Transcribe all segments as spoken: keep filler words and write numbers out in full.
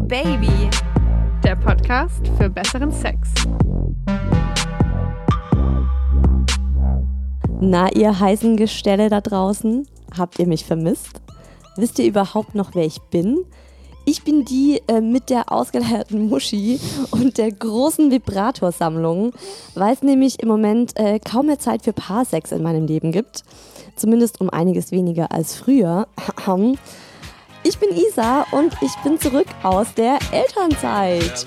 Baby, der Podcast für besseren Sex. Na, ihr heißen Gestelle da draußen, habt ihr mich vermisst? Wisst ihr überhaupt noch, wer ich bin? Ich bin die äh, mit der ausgeleierten Muschi und der großen Vibratorsammlung, weil es nämlich im Moment äh, kaum mehr Zeit für Paarsex in meinem Leben gibt. Zumindest um einiges weniger als früher. Ich bin Isa und ich bin zurück aus der Elternzeit.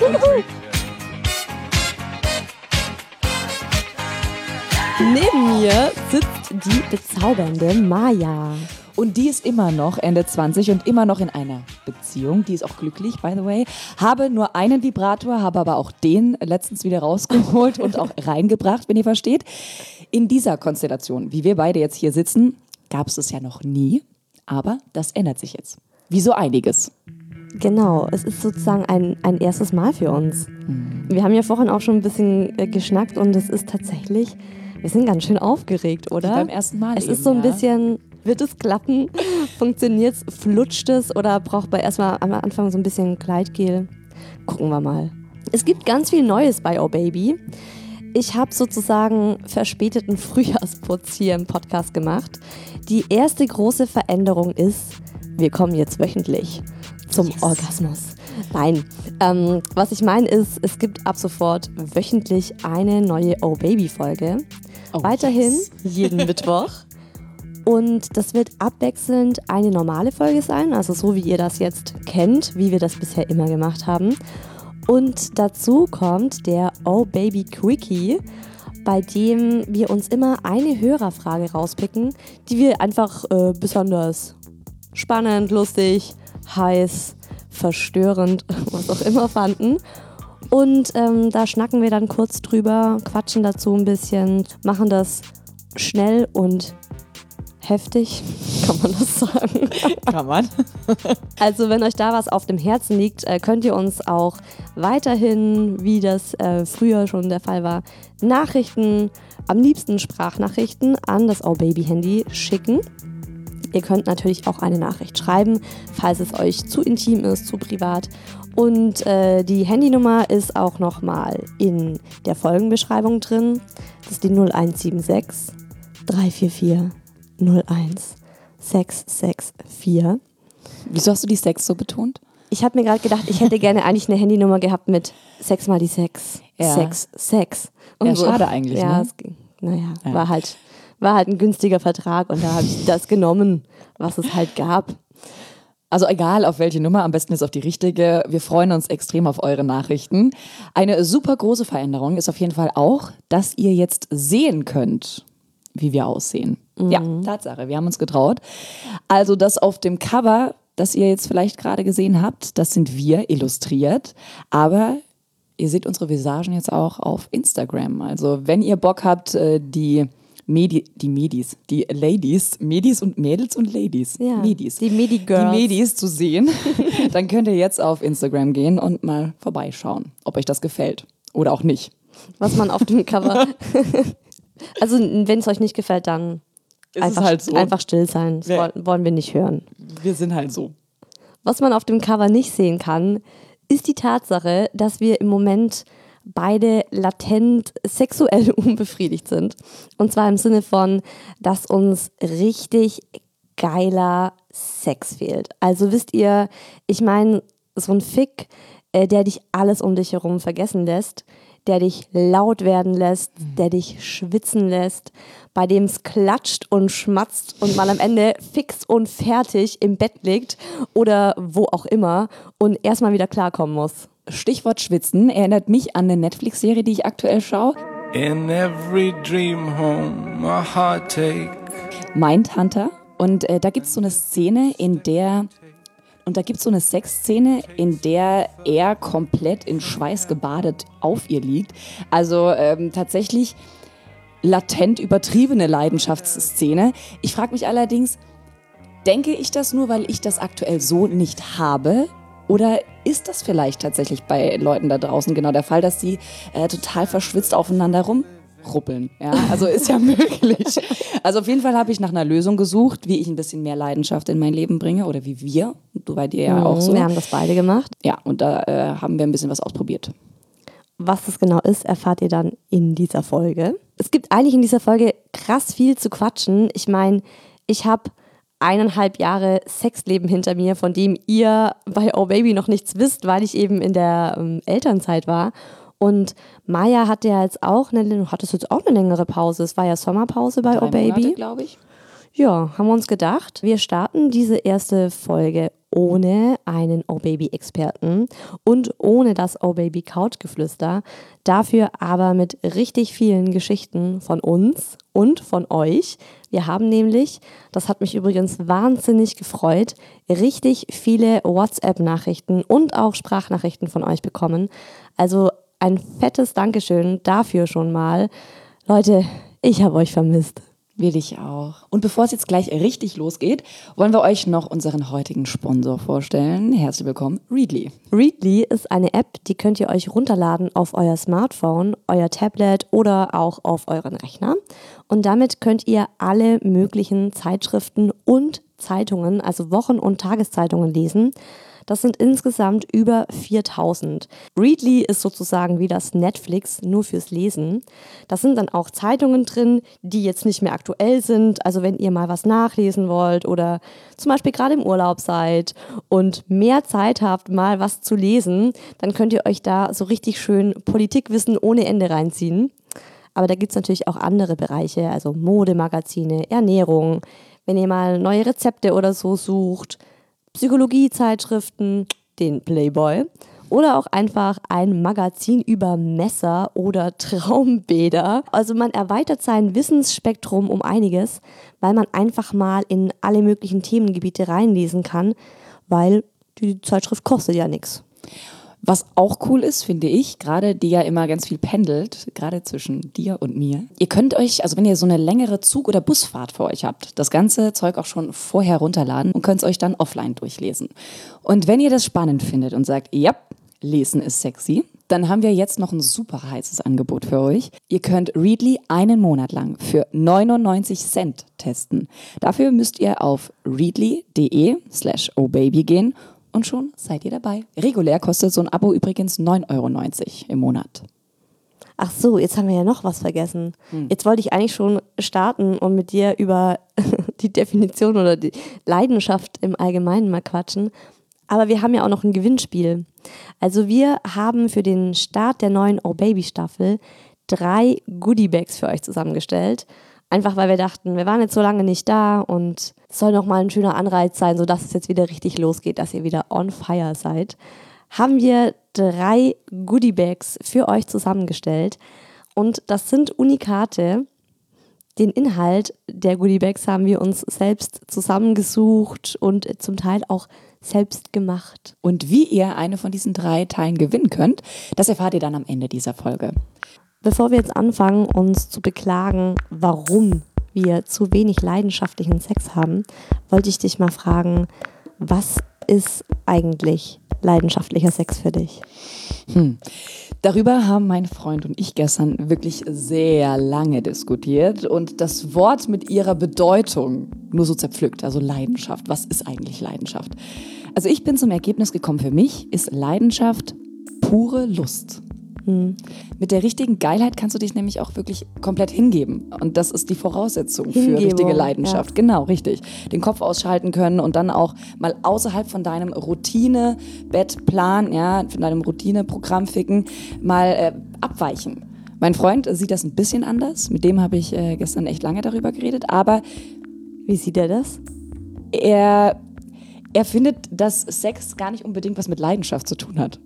Neben mir sitzt die bezaubernde Maja. Und die ist immer noch Ende zwanzig und immer noch in einer Beziehung. Die ist auch glücklich, by the way. Habe nur einen Vibrator, habe aber auch den letztens wieder rausgeholt und auch reingebracht, wenn ihr versteht. In dieser Konstellation, wie wir beide jetzt hier sitzen, gab es es ja noch nie. Aber das ändert sich jetzt. Wie so einiges. Genau, es ist sozusagen ein, ein erstes Mal für uns. Mhm. Wir haben ja vorhin auch schon ein bisschen äh, geschnackt und es ist tatsächlich, wir sind ganz schön aufgeregt, oder? Wie beim ersten Mal. Es eben, ist so ein ja. bisschen, wird es klappen? Funktioniert es? Flutscht es? Oder braucht man erstmal am Anfang so ein bisschen Gleitgel? Gucken wir mal. Es gibt ganz viel Neues bei Oh Baby. Ich habe sozusagen verspäteten Frühjahrsputz hier im Podcast gemacht. Die erste große Veränderung ist, wir kommen jetzt wöchentlich zum yes. Orgasmus. Nein, ähm, was ich meine ist, es gibt ab sofort wöchentlich eine neue Oh Baby Folge. Oh, Weiterhin yes. jeden Mittwoch. Und das wird abwechselnd eine normale Folge sein, also so wie ihr das jetzt kennt, wie wir das bisher immer gemacht haben. Und dazu kommt der Oh Baby Quickie, bei dem wir uns immer eine Hörerfrage rauspicken, die wir einfach äh, besonders spannend, lustig, heiß, verstörend, was auch immer fanden. Und ähm, da schnacken wir dann kurz drüber, quatschen dazu ein bisschen, machen das schnell und heftig, kann man das sagen? Kann man. Also wenn euch da was auf dem Herzen liegt, äh, könnt ihr uns auch weiterhin, wie das äh, früher schon der Fall war, Nachrichten, am liebsten Sprachnachrichten an das Oh Baby Handy schicken. Ihr könnt natürlich auch eine Nachricht schreiben, falls es euch zu intim ist, zu privat. Und äh, die Handynummer ist auch nochmal in der Folgenbeschreibung drin. Das ist die null eins sieben sechs drei vier vier null eins sechs sechs vier. Wieso hast du die Sechs so betont? Ich habe mir gerade gedacht, ich hätte gerne eigentlich eine Handynummer gehabt mit sechs mal die Sechs. Ja. Sechs, Sechs. Und ja, so. Schade eigentlich, ja, ne? Es ging, naja, ja. war halt... War halt ein günstiger Vertrag und da habe ich das genommen, was es halt gab. Also egal auf welche Nummer, am besten ist auf die richtige. Wir freuen uns extrem auf eure Nachrichten. Eine super große Veränderung ist auf jeden Fall auch, dass ihr jetzt sehen könnt, wie wir aussehen. Mhm. Ja, Tatsache, wir haben uns getraut. Also das auf dem Cover, das ihr jetzt vielleicht gerade gesehen habt, das sind wir illustriert, aber ihr seht unsere Visagen jetzt auch auf Instagram. Also wenn ihr Bock habt, die Medi, die Medis, die Ladies, Medis und Mädels und Ladies, ja, Medis, die Medi-Girls, die Medis zu sehen, dann könnt ihr jetzt auf Instagram gehen und mal vorbeischauen, ob euch das gefällt oder auch nicht. Was man auf dem Cover, also wenn es euch nicht gefällt, dann einfach, halt so. einfach still sein, das wir, wollen wir nicht hören. Wir sind halt so. Was man auf dem Cover nicht sehen kann, ist die Tatsache, dass wir im Moment beide latent sexuell unbefriedigt sind. Und zwar im Sinne von, dass uns richtig geiler Sex fehlt. Also wisst ihr, ich meine, so ein Fick, äh, der dich alles um dich herum vergessen lässt, der dich laut werden lässt, der dich schwitzen lässt, bei dem es klatscht und schmatzt und man am Ende fix und fertig im Bett liegt oder wo auch immer und erstmal wieder klarkommen muss. Stichwort Schwitzen erinnert mich an eine Netflix-Serie, die ich aktuell schaue. In every dream home, a heartache. Mindhunter. Und äh, da gibt es so eine Szene, in der und da gibt es so eine Sexszene, in der er komplett in Schweiß gebadet auf ihr liegt. Also ähm, tatsächlich latent übertriebene Leidenschaftsszene. Ich frage mich allerdings, denke ich das nur, weil ich das aktuell so nicht habe? Oder ist das vielleicht tatsächlich bei Leuten da draußen genau der Fall, dass sie äh, total verschwitzt aufeinander ruppeln. Ja, also ist ja möglich. Also auf jeden Fall habe ich nach einer Lösung gesucht, wie ich ein bisschen mehr Leidenschaft in mein Leben bringe oder wie wir, du bei dir ja Mhm, auch so. Wir haben das beide gemacht. Ja, und da äh, haben wir ein bisschen was ausprobiert. Was das genau ist, erfahrt ihr dann in dieser Folge. Es gibt eigentlich in dieser Folge krass viel zu quatschen. Ich meine, ich habe eineinhalb Jahre Sexleben hinter mir, von dem ihr bei Oh Baby noch nichts wisst, weil ich eben in der ähm, Elternzeit war. Und Maya hatte ja jetzt auch eine, du hattest jetzt auch eine längere Pause. Es war ja Sommerpause bei Drei Oh Baby. Monate, glaube ich. Ja, haben wir uns gedacht, wir starten diese erste Folge ohne einen Oh Baby-Experten und ohne das Oh Baby Couchgeflüster, dafür aber mit richtig vielen Geschichten von uns und von euch. Wir haben nämlich, das hat mich übrigens wahnsinnig gefreut, richtig viele WhatsApp-Nachrichten und auch Sprachnachrichten von euch bekommen. Also ein fettes Dankeschön dafür schon mal. Leute, ich habe euch vermisst. Wir dich auch. Und bevor es jetzt gleich richtig losgeht, wollen wir euch noch unseren heutigen Sponsor vorstellen. Herzlich willkommen, Readly. Readly ist eine App, die könnt ihr euch runterladen auf euer Smartphone, euer Tablet oder auch auf euren Rechner. Und damit könnt ihr alle möglichen Zeitschriften und Zeitungen, also Wochen- und Tageszeitungen lesen. Das sind insgesamt über viertausend. Readly ist sozusagen wie das Netflix, nur fürs Lesen. Da sind dann auch Zeitungen drin, die jetzt nicht mehr aktuell sind. Also wenn ihr mal was nachlesen wollt oder zum Beispiel gerade im Urlaub seid und mehr Zeit habt, mal was zu lesen, dann könnt ihr euch da so richtig schön Politikwissen ohne Ende reinziehen. Aber da gibt es natürlich auch andere Bereiche, also Modemagazine, Ernährung, wenn ihr mal neue Rezepte oder so sucht, Psychologiezeitschriften, den Playboy oder auch einfach ein Magazin über Messer oder Traumbäder. Also man erweitert sein Wissensspektrum um einiges, weil man einfach mal in alle möglichen Themengebiete reinlesen kann, weil die Zeitschrift kostet ja nichts. Was auch cool ist, finde ich, gerade die ja immer ganz viel pendelt, gerade zwischen dir und mir. Ihr könnt euch, also wenn ihr so eine längere Zug- oder Busfahrt vor euch habt, das ganze Zeug auch schon vorher runterladen und könnt es euch dann offline durchlesen. Und wenn ihr das spannend findet und sagt, ja, lesen ist sexy, dann haben wir jetzt noch ein super heißes Angebot für euch. Ihr könnt Readly einen Monat lang für neunundneunzig Cent testen. Dafür müsst ihr auf readly.de slash ohbaby gehen. Und schon seid ihr dabei. Regulär kostet so ein Abo übrigens neun Euro neunzig im Monat. Ach so, jetzt haben wir ja noch was vergessen. Hm. Jetzt wollte ich eigentlich schon starten und mit dir über die Definition oder die Leidenschaft im Allgemeinen mal quatschen. Aber wir haben ja auch noch ein Gewinnspiel. Also wir haben für den Start der neuen Oh Baby Staffel drei Goodiebags für euch zusammengestellt. Einfach weil wir dachten, wir waren jetzt so lange nicht da und es soll nochmal ein schöner Anreiz sein, sodass es jetzt wieder richtig losgeht, dass ihr wieder on fire seid. Haben wir drei Goodiebags für euch zusammengestellt und das sind Unikate. Den Inhalt der Goodiebags haben wir uns selbst zusammengesucht und zum Teil auch selbst gemacht. Und wie ihr eine von diesen drei Teilen gewinnen könnt, das erfahrt ihr dann am Ende dieser Folge. Bevor wir jetzt anfangen, uns zu beklagen, warum wir zu wenig leidenschaftlichen Sex haben, wollte ich dich mal fragen, was ist eigentlich leidenschaftlicher Sex für dich? Hm. Darüber haben mein Freund und ich gestern wirklich sehr lange diskutiert und das Wort mit ihrer Bedeutung nur so zerpflückt, also Leidenschaft. Was ist eigentlich Leidenschaft? Also ich bin zum Ergebnis gekommen, für mich ist Leidenschaft pure Lust. Hm. Mit der richtigen Geilheit kannst du dich nämlich auch wirklich komplett hingeben. Und das ist die Voraussetzung Hingebung, für richtige Leidenschaft. Ja. Genau, richtig. Den Kopf ausschalten können und dann auch mal außerhalb von deinem Routine-Bettplan, ja, von deinem Routine-Programm ficken, mal äh, abweichen. Mein Freund sieht das ein bisschen anders. Mit dem habe ich äh, gestern echt lange darüber geredet. Aber wie sieht er das? Er, er findet, dass Sex gar nicht unbedingt was mit Leidenschaft zu tun hat.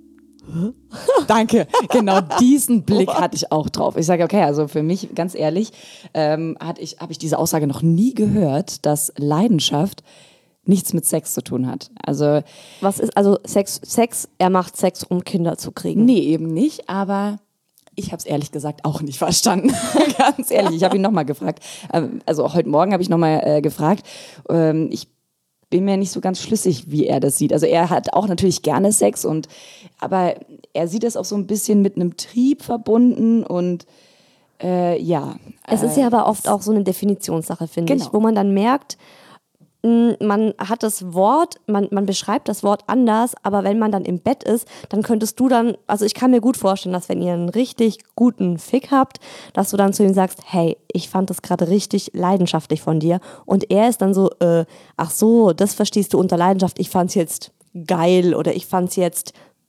Danke, genau diesen Blick hatte ich auch drauf. Ich sage, okay, also für mich, ganz ehrlich, ähm, hatte ich, habe ich diese Aussage noch nie gehört, dass Leidenschaft nichts mit Sex zu tun hat. Also, was ist also Sex? Sex, er macht Sex, um Kinder zu kriegen. Nee, eben nicht, aber ich habe es ehrlich gesagt auch nicht verstanden. Ganz ehrlich, ich habe ihn nochmal gefragt. Ähm, also heute Morgen habe ich nochmal äh, gefragt. Ähm, ich bin mir nicht so ganz schlüssig, wie er das sieht. Also er hat auch natürlich gerne Sex, und aber er sieht das auch so ein bisschen mit einem Trieb verbunden und Äh, ja. Es ist ja aber oft auch so eine Definitionssache, finde Genau. ich, wo man dann merkt, mh, man hat das Wort, man, man beschreibt das Wort anders, aber wenn man dann im Bett ist, dann könntest du dann, also ich kann mir gut vorstellen, dass wenn ihr einen richtig guten Fick habt, dass du dann zu ihm sagst, hey, ich fand das gerade richtig leidenschaftlich von dir und er ist dann so, äh, ach so, das verstehst du unter Leidenschaft, ich fand's jetzt geil oder ich fand's jetzt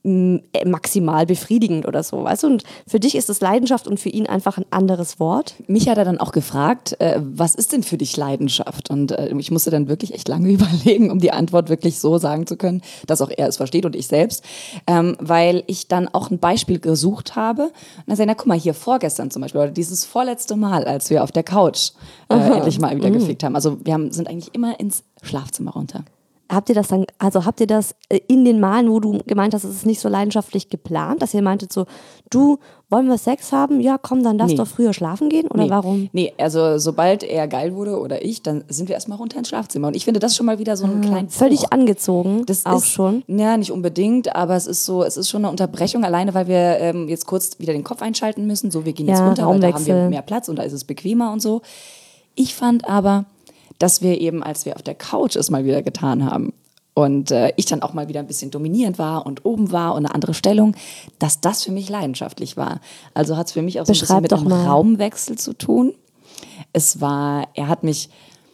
maximal befriedigend oder so, weißt du? Und für dich ist es Leidenschaft und für ihn einfach ein anderes Wort. Mich hat er dann auch gefragt, äh, was ist denn für dich Leidenschaft? Und äh, ich musste dann wirklich echt lange überlegen, um die Antwort wirklich so sagen zu können, dass auch er es versteht und ich selbst, ähm, weil ich dann auch ein Beispiel gesucht habe. Und dann sage ich, na guck mal, hier vorgestern zum Beispiel, oder dieses vorletzte Mal, als wir auf der Couch äh, endlich mal wieder mhm. gefickt haben. Also wir haben, sind eigentlich immer ins Schlafzimmer runter. Habt ihr das dann, also habt ihr das in den Malen, wo du gemeint hast, es ist nicht so leidenschaftlich geplant, dass ihr meintet so, du, wollen wir Sex haben? Ja, komm, dann lass Nee. doch früher schlafen gehen? Oder nee. warum? Nee, also sobald er geil wurde oder ich, dann sind wir erstmal runter ins Schlafzimmer. Und ich finde das schon mal wieder so einen kleinen Völlig Bruch. angezogen, Das auch ist, schon. Ja, nicht unbedingt, aber es ist so, es ist schon eine Unterbrechung, alleine weil wir ähm, jetzt kurz wieder den Kopf einschalten müssen. So, wir gehen jetzt Ja, runter, weil da haben wir Raumwechsel. mehr Platz und da ist es bequemer und so. Ich fand aber, dass wir eben, als wir auf der Couch es mal wieder getan haben, und äh, ich dann auch mal wieder ein bisschen dominierend war und oben war und eine andere Stellung, dass das für mich leidenschaftlich war. Also hat es für mich auch so ein Beschreib bisschen mit doch einem mal. Raumwechsel zu tun. Es war, er hat mich,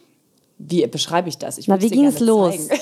wie beschreibe ich das? Ich Na, würd's wie dir ging's gerne los? zeigen.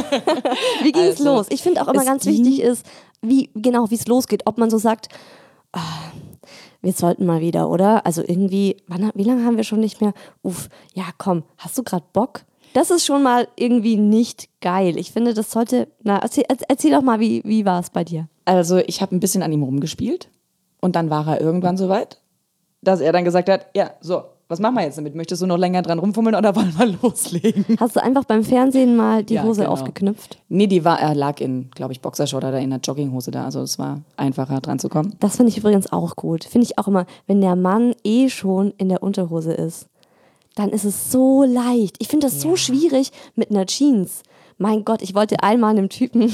Wie ging es Also, los? Ich finde auch immer es ganz ging- wichtig ist, wie genau wie es losgeht. Ob man so sagt, ah, wir sollten mal wieder, oder? Also irgendwie, wann, wie lange haben wir schon nicht mehr? Uff, ja komm, hast du gerade Bock? Das ist schon mal irgendwie nicht geil. Ich finde, das sollte, na, erzähl, erzähl doch mal, wie, wie war es bei dir? Also ich habe ein bisschen an ihm rumgespielt und dann war er irgendwann so weit, dass er dann gesagt hat, ja, so, was machen wir jetzt damit? Möchtest du noch länger dran rumfummeln oder wollen wir loslegen? Hast du einfach beim Fernsehen mal die Ja, Hose genau. aufgeknüpft? Nee, die war, er lag in, glaube ich, Boxershort oder in einer Jogginghose da, also es war einfacher dran zu kommen. Das finde ich übrigens auch gut. Finde ich auch immer, wenn der Mann eh schon in der Unterhose ist, dann ist es so leicht. Ich finde das so schwierig mit einer Jeans. Mein Gott, ich wollte einmal einem Typen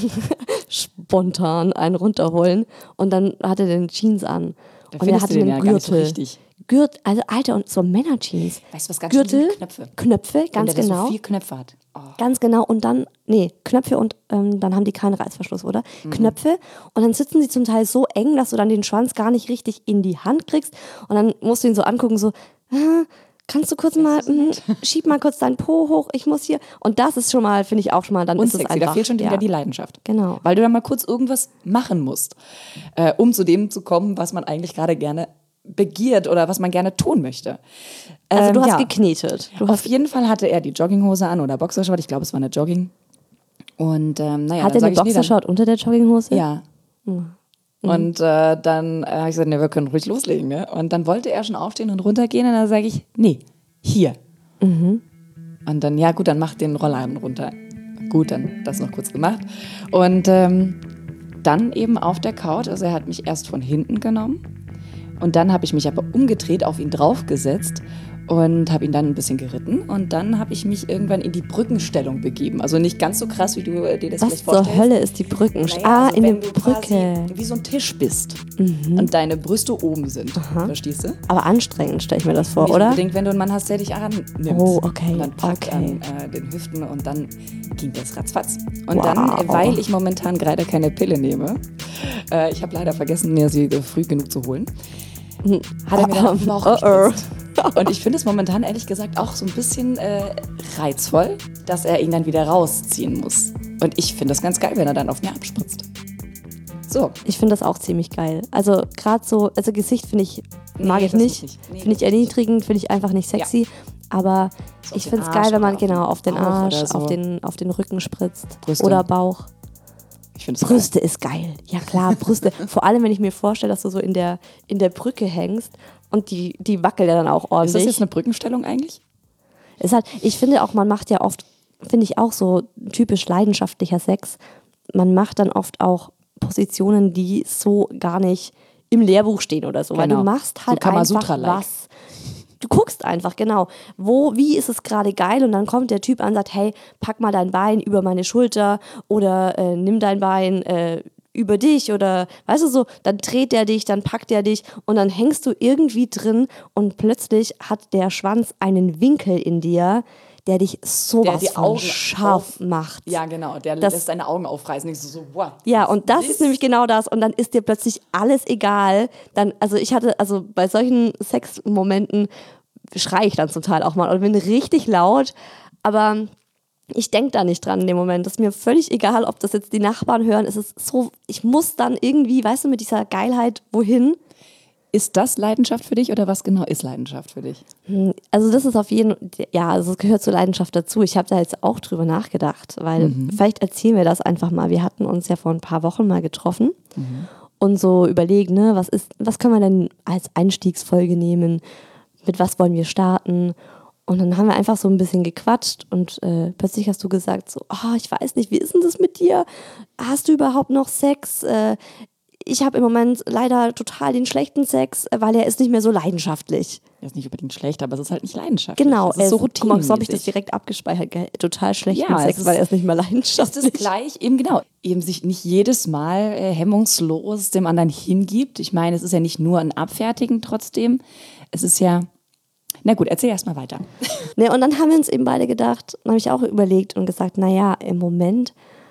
spontan einen runterholen und dann hatte er den Jeans an. Da und er findest hatte du den einen ja gar nicht so Gürtel. richtig. Gürtel, also Alter, und so Männerjeans. Weißt du, was ganz Gürtel, schlimm sind? Knöpfe. Knöpfe, Wenn ganz der genau. so vier Knöpfe hat. Oh. Ganz genau. Und dann, nee, Knöpfe und ähm, dann haben die keinen Reißverschluss, oder? Mhm. Knöpfe. Und dann sitzen sie zum Teil so eng, dass du dann den Schwanz gar nicht richtig in die Hand kriegst. Und dann musst du ihn so angucken, so, ah, kannst du kurz mal, mh, schieb mal kurz deinen Po hoch, ich muss hier. Und das ist schon mal, finde ich auch schon mal, dann Und ist es sexy, einfach. da fehlt schon ja. wieder die Leidenschaft. Genau. Weil du dann mal kurz irgendwas machen musst, äh, um zu dem zu kommen, was man eigentlich gerade gerne begiert oder was man gerne tun möchte. Also du Ähm, hast ja. geknetet. Du hast, Auf jeden Fall hatte er die Jogginghose an oder Boxershort, ich glaube, es war eine Jogging. Und ähm, naja, hat dann er eine sag ich, nee, dann- Boxershort unter der Jogginghose? Ja. Und äh, dann äh, habe ich gesagt, ne, wir können ruhig loslegen. Ne? Und dann wollte er schon aufstehen und runtergehen und dann sage ich, nee, hier. Und dann, ja gut, dann mach den Rollladen runter. Gut, dann das noch kurz gemacht. Und ähm, dann eben auf der Couch, also er hat mich erst von hinten genommen und dann habe ich mich aber umgedreht, auf ihn draufgesetzt und habe ihn dann ein bisschen geritten und dann habe ich mich irgendwann in die Brückenstellung begeben. Also nicht ganz so krass, wie du äh, dir das Was vielleicht zur vorstellst. Hölle ist die Brücken? Naja, ah, also in der wenn du Brücke. quasi wie so ein Tisch bist und deine Brüste oben sind, verstehst du? Aber anstrengend, stelle ich mir das vor, Nicht oder? unbedingt, wenn du einen Mann hast, der dich annimmst. Oh, okay, Und dann packt okay. an äh, den Hüften und dann ging das ratzfatz. Und Wow. dann, äh, weil ich momentan gerade keine Pille nehme, äh, ich habe leider vergessen, mir sie äh, früh genug zu holen, hat er mir dann auf den Bauch Oh, oh. gespritzt. Und ich finde es momentan ehrlich gesagt auch so ein bisschen äh, reizvoll, dass er ihn dann wieder rausziehen muss. Und ich finde das ganz geil, wenn er dann auf mir abspritzt. So. Ich finde das auch ziemlich geil. Also gerade so, also Gesicht finde ich, mag Nee, ich das nicht. muss nicht. Nee, finde ich das muss erniedrigend, finde ich einfach nicht sexy. Aber So auf ich den finde es Arsch geil, wenn man oder auf genau den auf den Bauch Arsch, oder so. auf, den, auf den Rücken spritzt. Brüste. Oder Bauch. Ich finde es Brüste ist geil. Ja klar, Brüste. Vor allem, wenn ich mir vorstelle, dass du so in der, in der Brücke hängst und die, die wackelt ja dann auch Ist ordentlich. das jetzt eine Brückenstellung eigentlich? Ist halt, ich finde auch, man macht ja oft, finde ich auch so typisch leidenschaftlicher Sex, man macht dann oft auch Positionen, die so gar nicht im Lehrbuch stehen oder so, weil Genau. du machst halt So einfach Kamasutra-like. was. Du guckst einfach, genau, wo, wie ist es gerade geil und dann kommt der Typ an und sagt, hey, pack mal dein Bein über meine Schulter oder äh, nimm dein Bein äh, über dich oder, weißt du so, dann dreht er dich, dann packt er dich und dann hängst du irgendwie drin und plötzlich hat der Schwanz einen Winkel in dir, der dich sowas die von Augen scharf auf- macht. Ja, genau. Der Das- lässt deine Augen aufreißen. Ich so, so what? Ja, und das ist nämlich genau das. Und dann ist dir plötzlich alles egal. Dann, also ich hatte, also bei solchen Sexmomenten schreie ich dann zum Teil auch mal und bin richtig laut. Aber ich denke da nicht dran in dem Moment. Das ist mir völlig egal, ob das jetzt die Nachbarn hören. Es ist so, ich muss dann irgendwie, weißt du, mit dieser Geilheit wohin. Ist das Leidenschaft für dich oder was genau ist Leidenschaft für dich? Also das ist auf jeden Fall, ja, also es gehört zur Leidenschaft dazu. Ich habe da jetzt auch drüber nachgedacht, weil Mhm. vielleicht erzählen wir das einfach mal. Wir hatten uns ja vor ein paar Wochen mal getroffen Mhm. und so überlegen, ne, was ist, was können wir denn als Einstiegsfolge nehmen? Mit was wollen wir starten? Und dann haben wir einfach so ein bisschen gequatscht und äh, plötzlich hast du gesagt so, oh, ich weiß nicht, wie ist denn das mit dir? Hast du überhaupt noch Sex? Äh, ich habe im Moment leider total den schlechten Sex, äh, weil er ist nicht mehr so leidenschaftlich. Er ist nicht unbedingt schlecht, aber es ist halt nicht leidenschaftlich. Genau, es ist so guck mal, so habe ich das routinemäßig. direkt abgespeichert, gell? Total schlechten Ja, es Sex, ist- weil er ist nicht mehr Ist leidenschaftlich. es gleich, eben genau, eben sich nicht jedes Mal äh, hemmungslos dem anderen hingibt. Ich meine, es ist ja nicht nur ein Abfertigen trotzdem. Es ist ja, na gut, erzähl erst mal weiter. Ne, und dann haben wir uns eben beide gedacht, dann habe ich auch überlegt und gesagt, naja, im Moment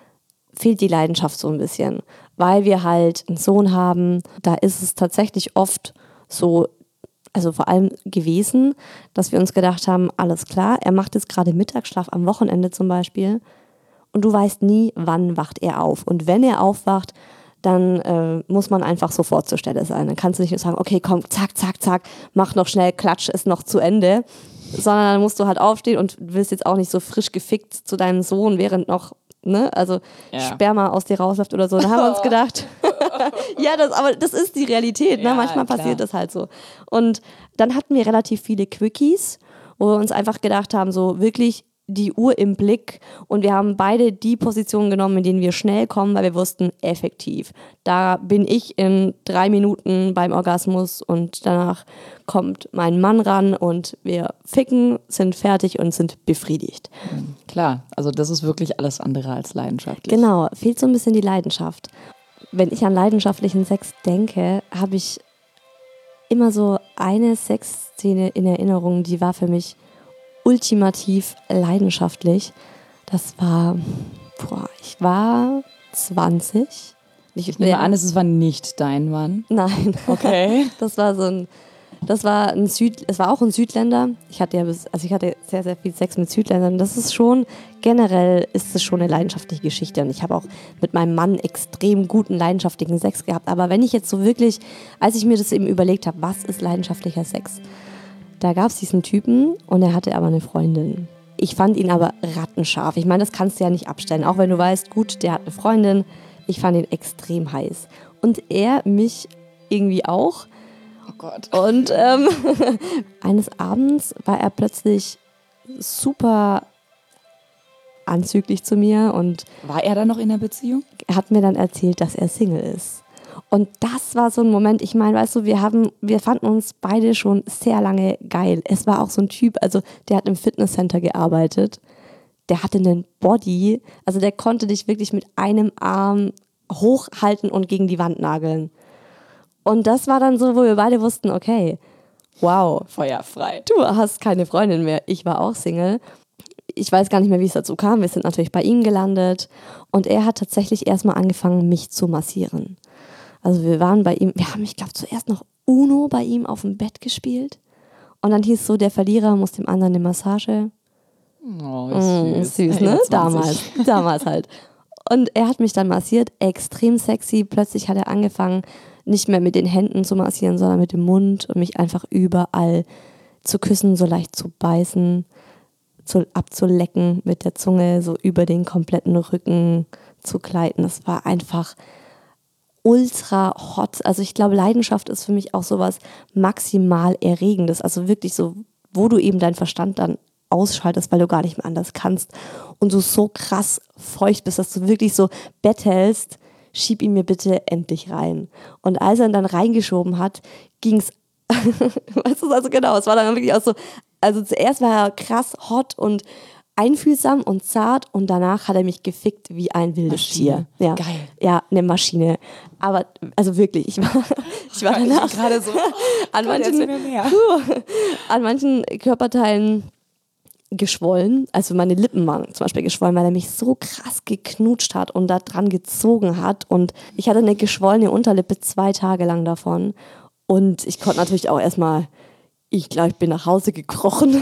fehlt die Leidenschaft so ein bisschen, weil wir halt einen Sohn haben, da ist es tatsächlich oft so, also vor allem gewesen, dass wir uns gedacht haben, alles klar, er macht jetzt gerade Mittagsschlaf am Wochenende zum Beispiel und du weißt nie, wann wacht er auf. Und wenn er aufwacht, dann äh, muss man einfach sofort zur Stelle sein. Dann kannst du nicht nur sagen, okay, komm, zack, zack, zack, mach noch schnell, klatsch, ist noch zu Ende. Sondern dann musst du halt aufstehen und willst jetzt auch nicht so frisch gefickt zu deinem Sohn, während noch, ne, also Ja. Sperma aus dir rausläuft oder so. Da haben wir uns gedacht, ja, das, aber das ist die Realität, ne? Ja, Manchmal klar. passiert das halt so. Und dann hatten wir relativ viele Quickies, wo wir uns einfach gedacht haben, so wirklich die Uhr im Blick und wir haben beide die Positionen genommen, in denen wir schnell kommen, weil wir wussten, effektiv. Da bin ich in drei Minuten beim Orgasmus und danach kommt mein Mann ran und wir ficken, sind fertig und sind befriedigt. Klar, also das ist wirklich alles andere als leidenschaftlich. Genau, fehlt so ein bisschen die Leidenschaft. Wenn ich an leidenschaftlichen Sex denke, habe ich immer so eine Sexszene in Erinnerung, die war für mich ultimativ leidenschaftlich. Das war, boah, ich war zwanzig. Ich nehme an, es war nicht dein Mann. Nein. Okay. Das war so ein, das war ein Süd, es war auch ein Südländer. Ich hatte ja, bis, also ich hatte sehr, sehr viel Sex mit Südländern. Das ist schon, generell ist es schon eine leidenschaftliche Geschichte. Und ich habe auch mit meinem Mann extrem guten, leidenschaftlichen Sex gehabt. Aber wenn ich jetzt so wirklich, als ich mir das eben überlegt habe, was ist leidenschaftlicher Sex? Da gab es diesen Typen und er hatte aber eine Freundin. Ich fand ihn aber rattenscharf. Ich meine, das kannst du ja nicht abstellen. Auch wenn du weißt, gut, der hat eine Freundin. Ich fand ihn extrem heiß. Und er mich irgendwie auch. Oh Gott. Und ähm, eines Abends war er plötzlich super anzüglich zu mir und War er da noch in der Beziehung? er hat mir dann erzählt, dass er Single ist. Und das war so ein Moment, ich meine, weißt du, wir haben, wir fanden uns beide schon sehr lange geil. Es war auch so ein Typ, also der hat im Fitnesscenter gearbeitet, der hatte einen Body, also der konnte dich wirklich mit einem Arm hochhalten und gegen die Wand nageln. Und das war dann so, wo wir beide wussten, okay, wow, Feuerfrei. du hast keine Freundin mehr. Ich war auch Single. Ich weiß gar nicht mehr, wie es dazu kam. Wir sind natürlich bei ihm gelandet und er hat tatsächlich erstmal angefangen, mich zu massieren. Also wir waren bei ihm, wir haben, ich glaube, zuerst noch Uno bei ihm auf dem Bett gespielt und dann hieß so, der Verlierer muss dem anderen eine Massage. Oh, Mm, süß. süß, ne? einundzwanzig. Damals, damals halt. Und er hat mich dann massiert, extrem sexy. Plötzlich hat er angefangen, nicht mehr mit den Händen zu massieren, sondern mit dem Mund und mich einfach überall zu küssen, so leicht zu beißen, zu, abzulecken mit der Zunge, so über den kompletten Rücken zu gleiten. Das war einfach ultra hot. Also ich glaube, Leidenschaft ist für mich auch sowas maximal Erregendes. Also wirklich so, wo du eben deinen Verstand dann ausschaltest, weil du gar nicht mehr anders kannst und du so krass feucht bist, dass du wirklich so bettelst, schieb ihn mir bitte endlich rein. Und als er ihn dann reingeschoben hat, ging es, weißt du, also genau, es war dann wirklich auch so, also zuerst war er krass hot und einfühlsam und zart und danach hat er mich gefickt wie ein wildes Maschine. Tier. Ja. Geil. Ja, eine Maschine. Aber, also wirklich, ich war, ich war danach gerade so, an, Gott, manchen, erzähl mir mehr. an manchen Körperteilen geschwollen. Also meine Lippen waren zum Beispiel geschwollen, weil er mich so krass geknutscht hat und da dran gezogen hat. Und ich hatte eine geschwollene Unterlippe zwei Tage lang davon. Und ich konnte natürlich auch erstmal, ich glaube, ich bin nach Hause gekrochen.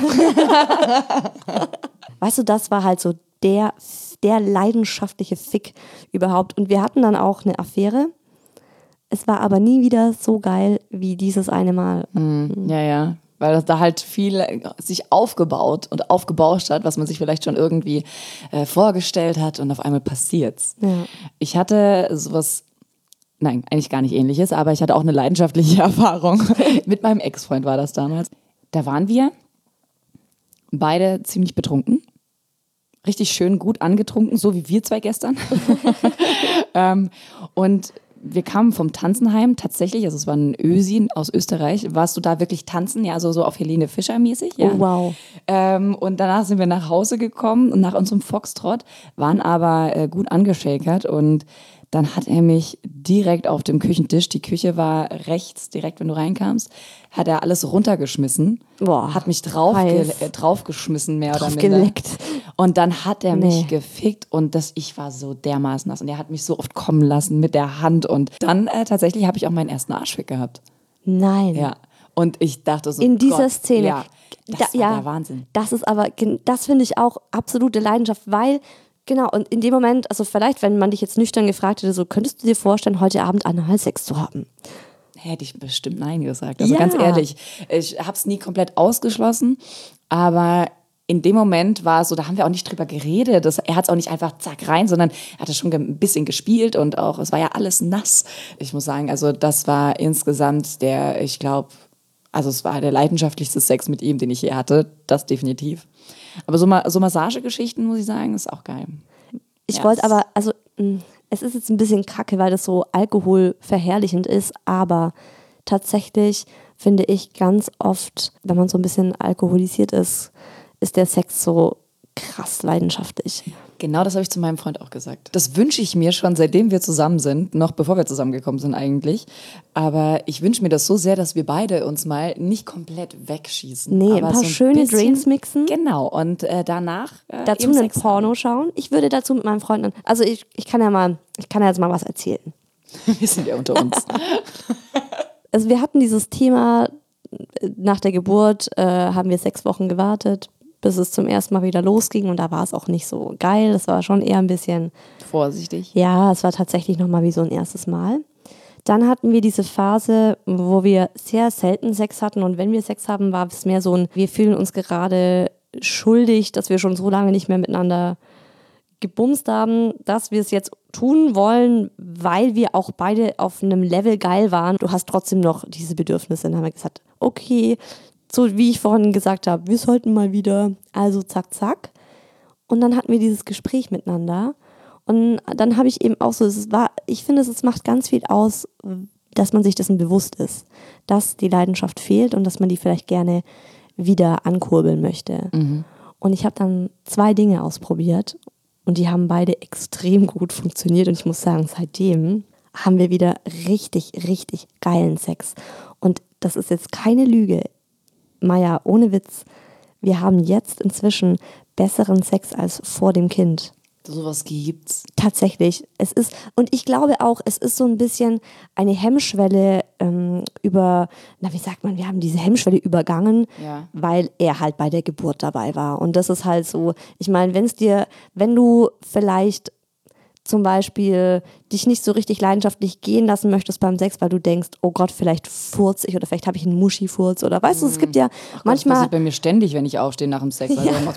Weißt du, das war halt so der, der leidenschaftliche Fick überhaupt. Und wir hatten dann auch eine Affäre. Es war aber nie wieder so geil wie dieses eine Mal. Mhm. Ja, ja. Weil da halt viel sich aufgebaut und aufgebauscht hat, was man sich vielleicht schon irgendwie äh, vorgestellt hat und auf einmal passiert's. Ja. Ich hatte sowas, nein, eigentlich gar nicht Ähnliches, aber ich hatte auch eine leidenschaftliche Erfahrung. Mit meinem Ex-Freund war das damals. Da waren wir beide ziemlich betrunken. Richtig schön gut angetrunken, so wie wir zwei gestern. ähm, und wir kamen vom Tanzen heim, tatsächlich, also es war ein Ösi aus Österreich. Warst du da wirklich tanzen? Ja, also so auf Helene Fischer mäßig. Ja. Oh, wow. Ähm, und danach sind wir nach Hause gekommen und nach unserem Foxtrot, waren aber äh, gut angeschäkert und dann hat er mich direkt auf dem Küchentisch, die Küche war rechts, direkt wenn du reinkamst, hat er alles runtergeschmissen, Boah, hat mich drauf heiß. äh, draufgeschmissen, mehr oder minder. Draufgeleckt. Und dann hat er mich Nee. gefickt und das, ich war so dermaßen nass und er hat mich so oft kommen lassen mit der Hand und dann äh, tatsächlich habe ich auch meinen ersten Arschfick gehabt. Nein. Ja. Und ich dachte so, In dieser Gott, Szene. Ja, das Da- war ja, der Wahnsinn. Das ist aber, gen- das finde ich auch absolute Leidenschaft, weil, genau, und in dem Moment, also vielleicht, wenn man dich jetzt nüchtern gefragt hätte, so, könntest du dir vorstellen, heute Abend Analsex zu haben? Hätte ich bestimmt Nein gesagt. Also Ja. ganz ehrlich, ich habe es nie komplett ausgeschlossen, aber in dem Moment war es so, da haben wir auch nicht drüber geredet. Das, er hat es auch nicht einfach zack rein, sondern er hatte schon ge- ein bisschen gespielt und auch, es war ja alles nass. Ich muss sagen, also das war insgesamt der, ich glaube, also es war der leidenschaftlichste Sex mit ihm, den ich je hatte, das definitiv. Aber so, Ma- so Massagegeschichten, muss ich sagen, ist auch geil. Ich Ja, wollte es- aber, also, mh, es ist jetzt ein bisschen kacke, weil das so alkoholverherrlichend ist, aber tatsächlich finde ich ganz oft, wenn man so ein bisschen alkoholisiert ist, ist der Sex so krass leidenschaftlich. Genau das habe ich zu meinem Freund auch gesagt. Das wünsche ich mir schon, seitdem wir zusammen sind, noch bevor wir zusammengekommen sind eigentlich. Aber ich wünsche mir das so sehr, dass wir beide uns mal nicht komplett wegschießen. Nee, aber ein paar so schöne bisschen- Drinks mixen. Genau, und äh, danach äh, Dazu eben einen Sex Porno schauen. Ich würde dazu mit meinem Freund, also ich, ich kann ja mal, ich kann ja jetzt mal was erzählen. haben. Wir sind ja unter uns. Also wir hatten dieses Thema, äh, nach der Geburt äh, haben wir sechs Wochen gewartet, bis es zum ersten Mal wieder losging und da war es auch nicht so geil. Es war schon eher ein bisschen, Vorsichtig. ja, es war tatsächlich nochmal wie so ein erstes Mal. Dann hatten wir diese Phase, wo wir sehr selten Sex hatten und wenn wir Sex haben, war es mehr so ein, wir fühlen uns gerade schuldig, dass wir schon so lange nicht mehr miteinander gebumst haben, dass wir es jetzt tun wollen, weil wir auch beide auf einem Level geil waren. Du hast trotzdem noch diese Bedürfnisse. Dann haben wir gesagt, okay, so wie ich vorhin gesagt habe, wir sollten mal wieder, also zack, zack. Und dann hatten wir dieses Gespräch miteinander. Und dann habe ich eben auch so, es war, ich finde, es macht ganz viel aus, dass man sich dessen bewusst ist, dass die Leidenschaft fehlt und dass man die vielleicht gerne wieder ankurbeln möchte. Mhm. Und ich habe dann zwei Dinge ausprobiert und die haben beide extrem gut funktioniert. Und ich muss sagen, seitdem haben wir wieder richtig, richtig geilen Sex. Und das ist jetzt keine Lüge. Maja, ohne Witz, wir haben jetzt inzwischen besseren Sex als vor dem Kind. Sowas gibt's. Tatsächlich. Es ist, und ich glaube auch, es ist so ein bisschen eine Hemmschwelle ähm, über, na wie sagt man, wir haben diese Hemmschwelle übergangen, Ja. weil er halt bei der Geburt dabei war. Und das ist halt so, ich meine, wenn es dir, wenn du vielleicht zum Beispiel dich nicht so richtig leidenschaftlich gehen lassen möchtest beim Sex, weil du denkst, oh Gott, vielleicht furz ich oder vielleicht habe ich einen Muschifurz oder weißt du, es gibt ja Das manchmal... passiert bei mir ständig, wenn ich aufstehe nach dem Sex. Weil Ja. der macht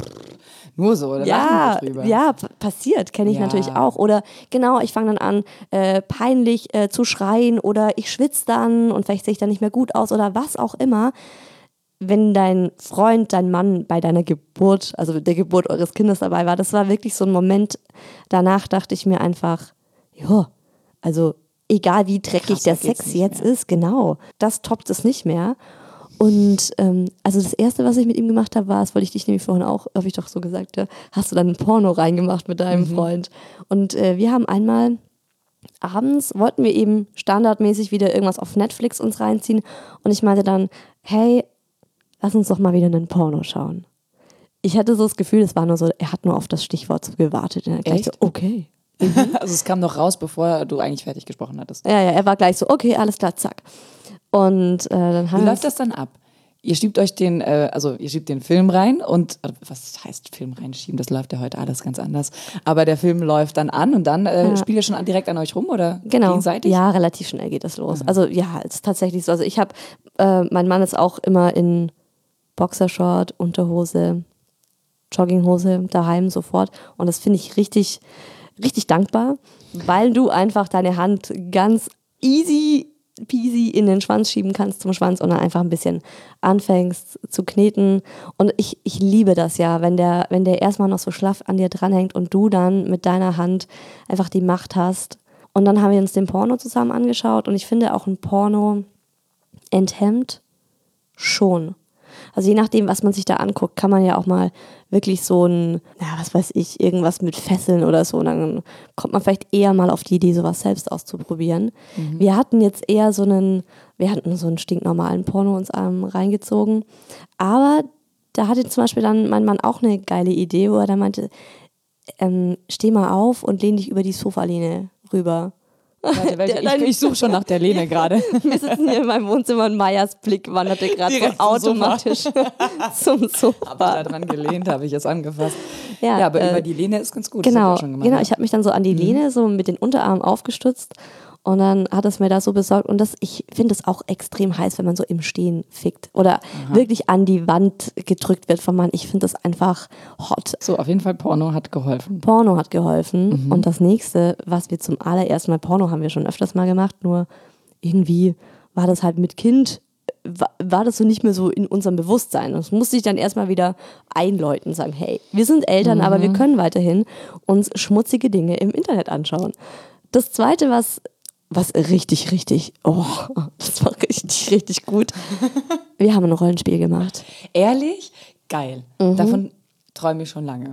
nur so, da Ja, lachen wir drüber. ja, p- passiert, kenne ich Ja. natürlich auch. Oder genau, ich fange dann an, äh, peinlich äh, zu schreien oder ich schwitze dann und vielleicht sehe ich dann nicht mehr gut aus oder was auch immer. Wenn dein Freund, dein Mann bei deiner Geburt, also der Geburt eures Kindes dabei war, das war wirklich so ein Moment, danach dachte ich mir einfach, ja, also egal wie dreckig Krasser der geht's Sex nicht jetzt mehr. ist, genau, das toppt es nicht mehr. Und ähm, also das Erste, was ich mit ihm gemacht habe, war, das wollte ich dich nämlich vorhin auch, habe ich doch so gesagt, ja, hast du dann ein Porno reingemacht mit deinem mhm. Freund. Und äh, wir haben einmal abends, wollten wir eben standardmäßig wieder irgendwas auf Netflix uns reinziehen. Und ich meinte dann, hey, lass uns doch mal wieder einen Porno schauen. Ich hatte so das Gefühl, es war nur so, er hat nur auf das Stichwort so gewartet. Und er gleich so, okay. Mhm. Also es kam noch raus, bevor du eigentlich fertig gesprochen hattest. Ja, ja, er war gleich so, okay, alles klar, zack. Und äh, dann haben Wie läuft das dann ab? Ihr schiebt euch den, äh, also ihr schiebt den Film rein und, äh, was heißt Film reinschieben? Das läuft ja heute alles ganz anders. Aber der Film läuft dann an und dann äh, ja. spielt ihr schon an, direkt an euch rum oder genau. gegenseitig? Ja, relativ schnell geht das los. Mhm. Also ja, es ist tatsächlich so. Also ich habe, äh, mein Mann ist auch immer in Boxershort, Unterhose, Jogginghose daheim sofort und das finde ich richtig, richtig dankbar, weil du einfach deine Hand ganz easy peasy in den Schwanz schieben kannst zum Schwanz und dann einfach ein bisschen anfängst zu kneten. Und ich, ich liebe das ja, wenn der, wenn der erstmal noch so schlaff an dir dranhängt und du dann mit deiner Hand einfach die Macht hast. Und dann haben wir uns den Porno zusammen angeschaut und ich finde auch ein Porno enthemmt schon. Also je nachdem, was man sich da anguckt, kann man ja auch mal wirklich so ein, ja, was weiß ich, irgendwas mit Fesseln oder so. Und dann kommt man vielleicht eher mal auf die Idee, sowas selbst auszuprobieren. Mhm. Wir hatten jetzt eher so einen, wir hatten so einen stinknormalen Porno uns ähm, reingezogen. Aber da hatte zum Beispiel dann mein Mann auch eine geile Idee, wo er dann meinte, ähm, steh mal auf und lehn dich über die Sofalehne rüber. Warte, welche, ich ich suche schon nach der Lehne gerade. Wir sitzen hier in meinem Wohnzimmer und Meyers Blick wanderte gerade so automatisch zum Sofa. Aber da dran gelehnt, habe ich es angefasst. Ja, ja aber äh, über die Lehne ist ganz gut. Genau, das hab ich auch schon gemacht, genau. ja. Ich habe mich dann so an die Lehne so mit den Unterarmen aufgestützt und dann hat es mir da so besorgt. Und das, ich finde es auch extrem heiß, wenn man so im Stehen fickt oder Aha. wirklich an die Wand gedrückt wird vom Mann. Ich finde das einfach hot. So, auf jeden Fall Porno hat geholfen. Porno hat geholfen. Mhm. Und das nächste, was wir zum allerersten Mal, Porno haben wir schon öfters mal gemacht, nur irgendwie war das halt mit Kind, war, war das so nicht mehr so in unserem Bewusstsein. Das musste ich dann erstmal wieder einläuten, sagen, hey, wir sind Eltern, mhm. aber wir können weiterhin uns schmutzige Dinge im Internet anschauen. Das Zweite, was Was richtig, richtig, oh, das war richtig, richtig gut. Wir haben ein Rollenspiel gemacht. Ehrlich? Geil. Mhm. Davon träume ich schon lange.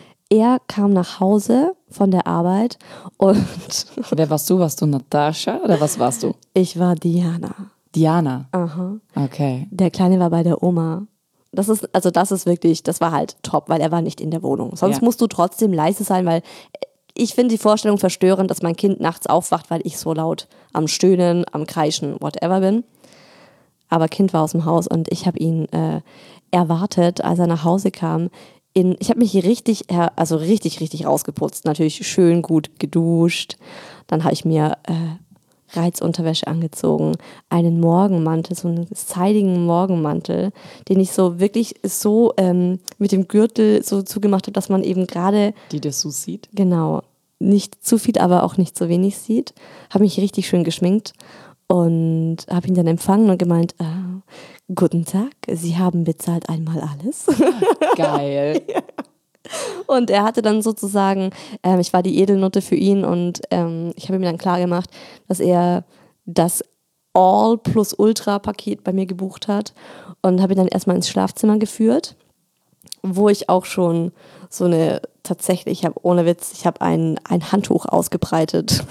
Er kam nach Hause von der Arbeit und... Wer warst du? Warst du Natascha oder was warst du? Ich war Diana. Diana? Aha. Okay. Der Kleine war bei der Oma. Das ist, also das ist wirklich, das war halt top, weil er war nicht in der Wohnung. Sonst ja. musst du trotzdem leise sein, weil... Ich finde die Vorstellung verstörend, dass mein Kind nachts aufwacht, weil ich so laut am Stöhnen, am Kreischen, whatever bin. Aber Kind war aus dem Haus und ich habe ihn äh, erwartet, als er nach Hause kam. In, ich habe mich hier richtig, also richtig, richtig rausgeputzt. Natürlich schön gut geduscht. Dann habe ich mir äh, Reizunterwäsche angezogen, einen Morgenmantel, so einen seidigen Morgenmantel, den ich so wirklich so ähm, mit dem Gürtel so zugemacht habe, dass man eben gerade... Die Dessous sieht? Genau. Nicht zu viel, aber auch nicht zu wenig sieht. Habe mich richtig schön geschminkt und habe ihn dann empfangen und gemeint, äh, guten Tag, Sie haben bezahlt einmal alles. Geil. Ja. Und er hatte dann sozusagen, ähm, ich war die Edelnutte für ihn und ähm, ich habe ihm dann klar gemacht, dass er das All plus Ultra Paket bei mir gebucht hat und habe ihn dann erstmal ins Schlafzimmer geführt, wo ich auch schon so eine, tatsächlich, ich habe ohne Witz, ich habe ein, ein Handtuch ausgebreitet.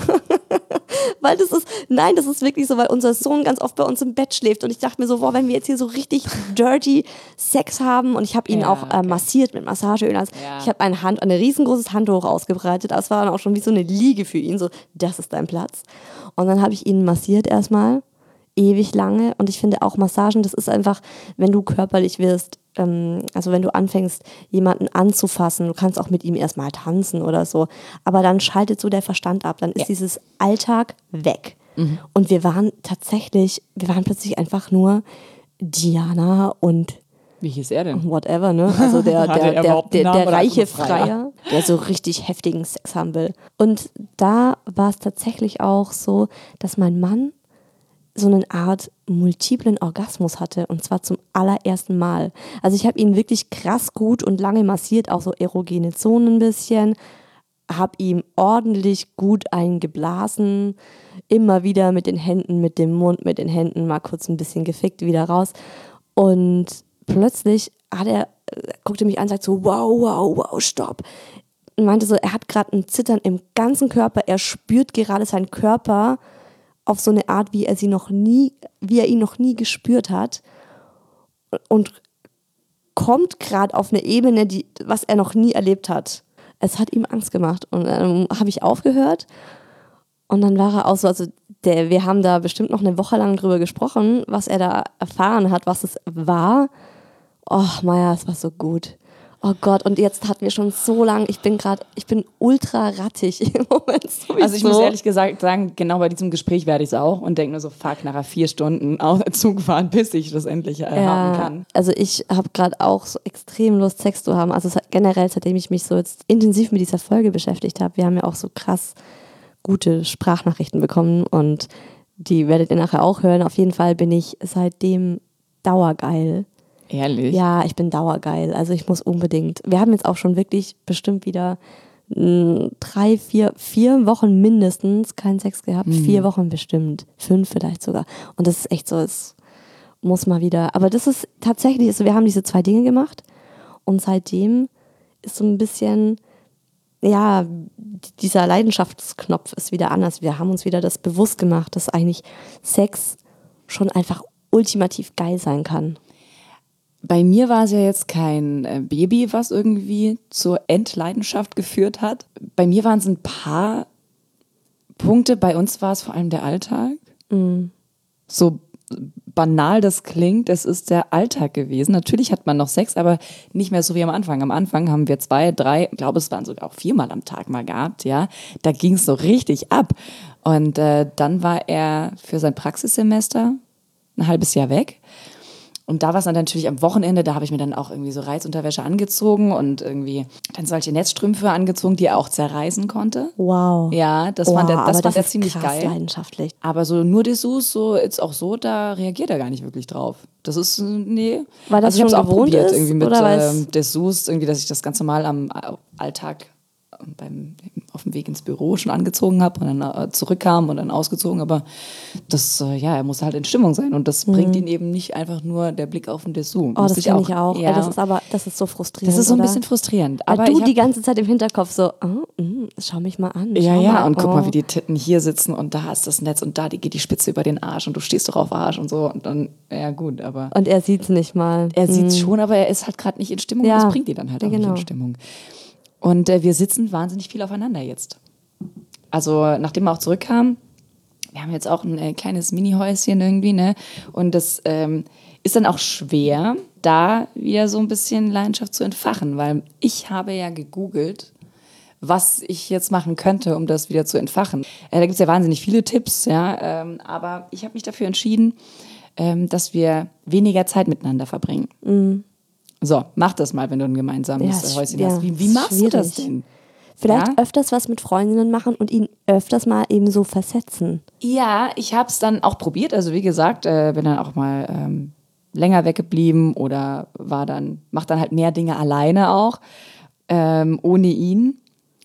Weil das ist, nein, das ist wirklich so, weil unser Sohn ganz oft bei uns im Bett schläft und ich dachte mir so, boah, wenn wir jetzt hier so richtig dirty Sex haben und ich habe ihn ja, auch äh, okay. massiert mit Massageöl. Also ja. Ich habe ein, Hand, ein riesengroßes Handtuch ausgebreitet, das war dann auch schon wie so eine Liege für ihn, so, das ist dein Platz. Und dann habe ich ihn massiert erstmal, ewig lange und ich finde auch Massagen, das ist einfach, wenn du körperlich wirst, ähm, also wenn du anfängst, jemanden anzufassen, du kannst auch mit ihm erstmal tanzen oder so, aber dann schaltet so der Verstand ab, dann ist ja. dieses Alltag weg. Mhm. Und wir waren tatsächlich, wir waren plötzlich einfach nur Diana und wie hieß er denn? Whatever, ne? Also der, der, der, der, der, Namen, der reiche Freier, Freier, der so richtig heftigen Sex haben will. Und da war es tatsächlich auch so, dass mein Mann so eine Art multiplen Orgasmus hatte und zwar zum allerersten Mal. Also ich habe ihn wirklich krass gut und lange massiert, auch so erogene Zonen ein bisschen, habe ihm ordentlich gut eingeblasen, immer wieder mit den Händen, mit dem Mund, mit den Händen mal kurz ein bisschen gefickt, wieder raus Und plötzlich hat er, guckte mich an und sagt so, wow, wow, wow, stopp. Und meinte so, er hat gerade ein Zittern im ganzen Körper, er spürt gerade seinen Körper auf so eine Art, wie er sie noch nie, wie er ihn noch nie gespürt hat. Und kommt gerade auf eine Ebene, die, was er noch nie erlebt hat. Es hat ihm Angst gemacht. Und dann habe ich aufgehört. Und dann war er auch so, also der, wir haben da bestimmt noch eine Woche lang drüber gesprochen, was er da erfahren hat, was es war. Oh, Maja, es war so gut. Oh Gott, und jetzt hatten wir schon so lange, ich bin gerade, ich bin ultra rattig im Moment. Sowieso. Also ich muss ehrlich gesagt sagen, genau bei diesem Gespräch werde ich es auch und denke nur so, fuck, nachher vier Stunden Zug fahren, bis ich das endlich äh, ja, haben kann. Also ich habe gerade auch so extrem Lust, Sex zu haben. Also generell, seitdem ich mich so jetzt intensiv mit dieser Folge beschäftigt habe, wir haben ja auch so krass gute Sprachnachrichten bekommen und die werdet ihr nachher auch hören. Auf jeden Fall bin ich seitdem dauergeil. Ehrlich? Ja, ich bin dauergeil. Also ich muss unbedingt. Wir haben jetzt auch schon wirklich bestimmt wieder mh, drei, vier, vier Wochen mindestens keinen Sex gehabt. Mhm. Vier Wochen bestimmt. Fünf vielleicht sogar. Und das ist echt so, es muss mal wieder. Aber das ist tatsächlich, also wir haben diese zwei Dinge gemacht und seitdem ist so ein bisschen, ja, dieser Leidenschaftsknopf ist wieder anders. Wir haben uns wieder das bewusst gemacht, dass eigentlich Sex schon einfach ultimativ geil sein kann. Bei mir war es ja jetzt kein äh, Baby, was irgendwie zur Entleidenschaft geführt hat. Bei mir waren es ein paar Punkte. Bei uns war es vor allem der Alltag. Mhm. So banal das klingt, es ist der Alltag gewesen. Natürlich hat man noch Sex, aber nicht mehr so wie am Anfang. Am Anfang haben wir zwei, drei, ich glaube, es waren sogar auch viermal am Tag mal gehabt. Ja, da ging es so richtig ab. Und äh, dann war er für sein Praxissemester ein halbes Jahr weg. Und da war es dann natürlich am Wochenende, da habe ich mir dann auch irgendwie so Reizunterwäsche angezogen und irgendwie dann solche Netzstrümpfe angezogen, die er auch zerreißen konnte. Wow. Ja, das wow, fand er, das fand das er ist ziemlich krass geil. Leidenschaftlich. Aber so nur Dessous, so jetzt auch so, da reagiert er gar nicht wirklich drauf. Das ist, nee. Weil das also ich schon habe es auch probiert, ist, irgendwie mit oder ähm, Dessous, irgendwie, dass ich das ganz normal am Alltag beim, auf dem Weg ins Büro schon angezogen habe und dann äh, zurückkam und dann ausgezogen, aber das, äh, ja, er muss halt in Stimmung sein und das mhm. bringt ihn eben nicht einfach nur der Blick auf den Dessous. Oh, das finde ich auch. Ja. Ey, das ist aber, das ist so frustrierend. Das ist so ein oder? bisschen frustrierend. Weil aber du ich hab, die ganze Zeit im Hinterkopf so, oh, mm, schau mich mal an. Ja, schau ja, mal, und guck oh. mal, wie die Titten hier sitzen und da ist das Netz und da die geht die Spitze über den Arsch und du stehst doch auf Arsch und so und dann, ja gut, aber... Und er sieht's nicht mal. Er mhm. sieht's schon, aber er ist halt gerade nicht in Stimmung ja. und das bringt ihn dann halt ja, auch genau. nicht in Stimmung. Und äh, wir sitzen wahnsinnig viel aufeinander jetzt. Also nachdem er auch zurückkam, wir haben jetzt auch ein äh, kleines Mini-Häuschen irgendwie, ne? Und das ähm, ist dann auch schwer, da wieder so ein bisschen Leidenschaft zu entfachen, weil ich habe ja gegoogelt, was ich jetzt machen könnte, um das wieder zu entfachen. Äh, da gibt es ja wahnsinnig viele Tipps, ja, ähm, aber ich habe mich dafür entschieden, ähm, dass wir weniger Zeit miteinander verbringen. Mhm. So, mach das mal, wenn du ein gemeinsames ja, Häuschen ja, hast. Wie, wie machst schwierig. du das denn? Vielleicht ja? öfters was mit Freundinnen machen und ihn öfters mal eben so versetzen. Ja, ich habe es dann auch probiert. Also wie gesagt, äh, bin dann auch mal ähm, länger weggeblieben oder war dann, mach dann halt mehr Dinge alleine auch, ähm, ohne ihn.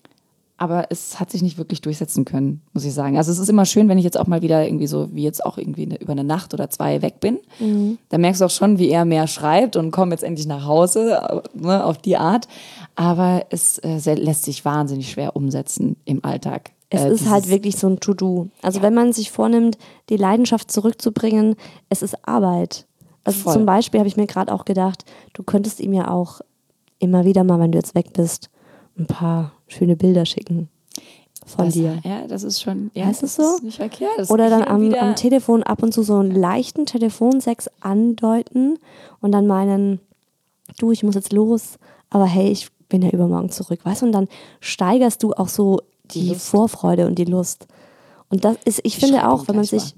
Aber es hat sich nicht wirklich durchsetzen können, muss ich sagen. Also es ist immer schön, wenn ich jetzt auch mal wieder irgendwie so, wie jetzt auch irgendwie eine, über eine Nacht oder zwei weg bin. Mhm. Da merkst du auch schon, wie er mehr schreibt und komm jetzt endlich nach Hause, ne, auf die Art. Aber es äh, lässt sich wahnsinnig schwer umsetzen im Alltag. Es äh, ist halt wirklich so ein To-Do. Also ja. wenn man sich vornimmt, die Leidenschaft zurückzubringen, es ist Arbeit. Also Voll. Zum Beispiel habe ich mir gerade auch gedacht, du könntest ihm ja auch immer wieder mal, wenn du jetzt weg bist, ein paar schöne Bilder schicken von das, dir. Ja, das ist schon, ja, heißt das es so? Ist nicht verkehrt. Das Oder dann ist am, wieder am Telefon ab und zu so einen leichten Telefonsex andeuten und dann meinen, du, ich muss jetzt los, aber hey, ich bin ja übermorgen zurück, weißt du? Und dann steigerst du auch so die Lust. Vorfreude und die Lust. Und das ist, ich, ich finde auch, wenn man sich,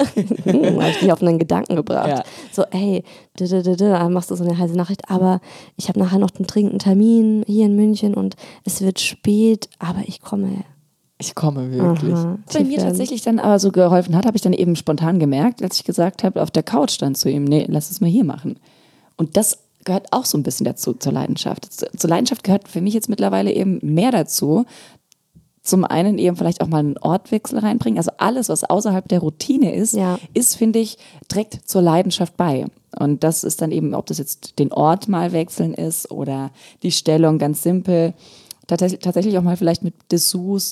habe ich dich auf einen Gedanken gebracht, ja. so, ey, dann machst du so eine heiße Nachricht, aber ich habe nachher noch einen dringenden Termin hier in München und es wird spät, aber ich komme. Ich komme wirklich. Aha, Was bei mir tatsächlich dann aber so geholfen hat, habe ich dann eben spontan gemerkt, als ich gesagt habe, auf der Couch dann zu ihm, nee, lass es mal hier machen. Und das gehört auch so ein bisschen dazu, zur Leidenschaft. Zur Leidenschaft gehört für mich jetzt mittlerweile eben mehr dazu, zum einen eben vielleicht auch mal einen Ortwechsel reinbringen. Also alles, was außerhalb der Routine ist, Ja. ist, finde ich, trägt zur Leidenschaft bei. Und das ist dann eben, ob das jetzt den Ort mal wechseln ist oder die Stellung, ganz simpel. Tats- tatsächlich auch mal vielleicht mit Dessous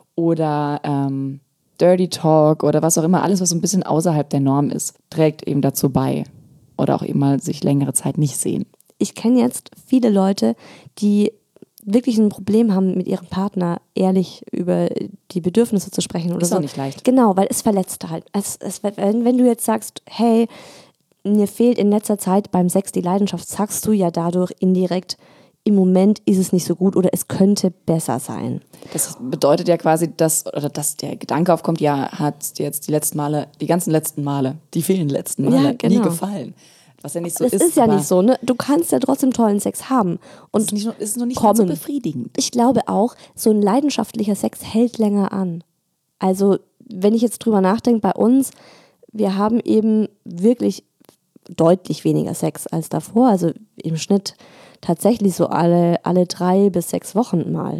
oder ähm, Dirty Talk oder was auch immer. Alles, was so ein bisschen außerhalb der Norm ist, trägt eben dazu bei. Oder auch eben mal sich längere Zeit nicht sehen. Ich kenne jetzt viele Leute, die wirklich ein Problem haben, mit ihrem Partner ehrlich über die Bedürfnisse zu sprechen oder Ist so. auch nicht leicht. Genau, weil es verletzt halt. Es, es, wenn, wenn du jetzt sagst, hey, mir fehlt in letzter Zeit beim Sex die Leidenschaft, sagst du ja dadurch indirekt, im Moment ist es nicht so gut oder es könnte besser sein. Das bedeutet ja quasi, dass, oder dass der Gedanke aufkommt, ja, hat dir jetzt die letzten Male, die ganzen letzten Male, die vielen letzten Male Ja, genau. nie gefallen. Was ja nicht so Das ist. ist ja aber nicht so, ne? Du kannst ja trotzdem tollen Sex haben. Und Ist, nicht, ist noch nicht mal so kommen. befriedigend. Ich glaube auch, so ein leidenschaftlicher Sex hält länger an. Also, wenn ich jetzt drüber nachdenke, bei uns, wir haben eben wirklich deutlich weniger Sex als davor. Also im Schnitt tatsächlich so alle, alle drei bis sechs Wochen mal.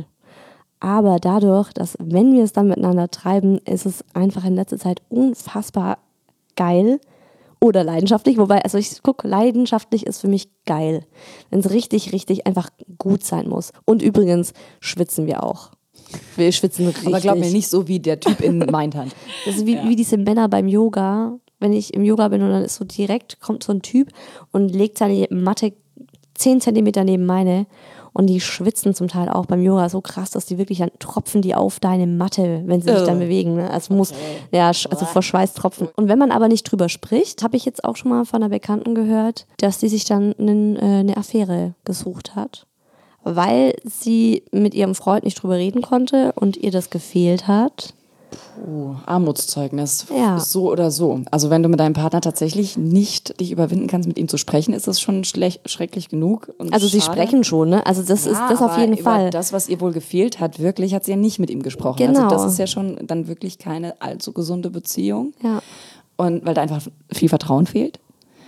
Aber dadurch, dass wenn wir es dann miteinander treiben, ist es einfach in letzter Zeit unfassbar geil oder leidenschaftlich. Wobei, also ich gucke, leidenschaftlich ist für mich geil. Wenn es richtig, richtig einfach gut sein muss. Und übrigens schwitzen wir auch. Wir schwitzen richtig. Aber glaub mir, nicht so wie der Typ in Mindhand. Das ist wie, wie diese Männer beim Yoga. Wenn ich im Yoga bin und dann ist so direkt, kommt so ein Typ und legt seine Matte zehn Zentimeter neben meine und die schwitzen zum Teil auch beim Yoga so krass, dass die wirklich dann tropfen die auf deine Matte, wenn sie sich dann bewegen. Ne? Also muss, ja, sch- also vor Schweiß tropfen. Und wenn man aber nicht drüber spricht, habe ich jetzt auch schon mal von einer Bekannten gehört, dass die sich dann einen, äh, eine Affäre gesucht hat, weil sie mit ihrem Freund nicht drüber reden konnte und ihr das gefehlt hat. Oh, Armutszeugnis. Ja. So oder so. Also wenn du mit deinem Partner tatsächlich nicht dich überwinden kannst, mit ihm zu sprechen, ist das schon schlech- schrecklich genug. Und Also sie schade. sprechen schon, ne? Also das Ja, ist das auf aber jeden über Fall. Das, was ihr wohl gefehlt hat, wirklich, hat sie ja nicht mit ihm gesprochen. Genau. Also das ist ja schon dann wirklich keine allzu gesunde Beziehung. Ja. Und weil da einfach viel Vertrauen fehlt.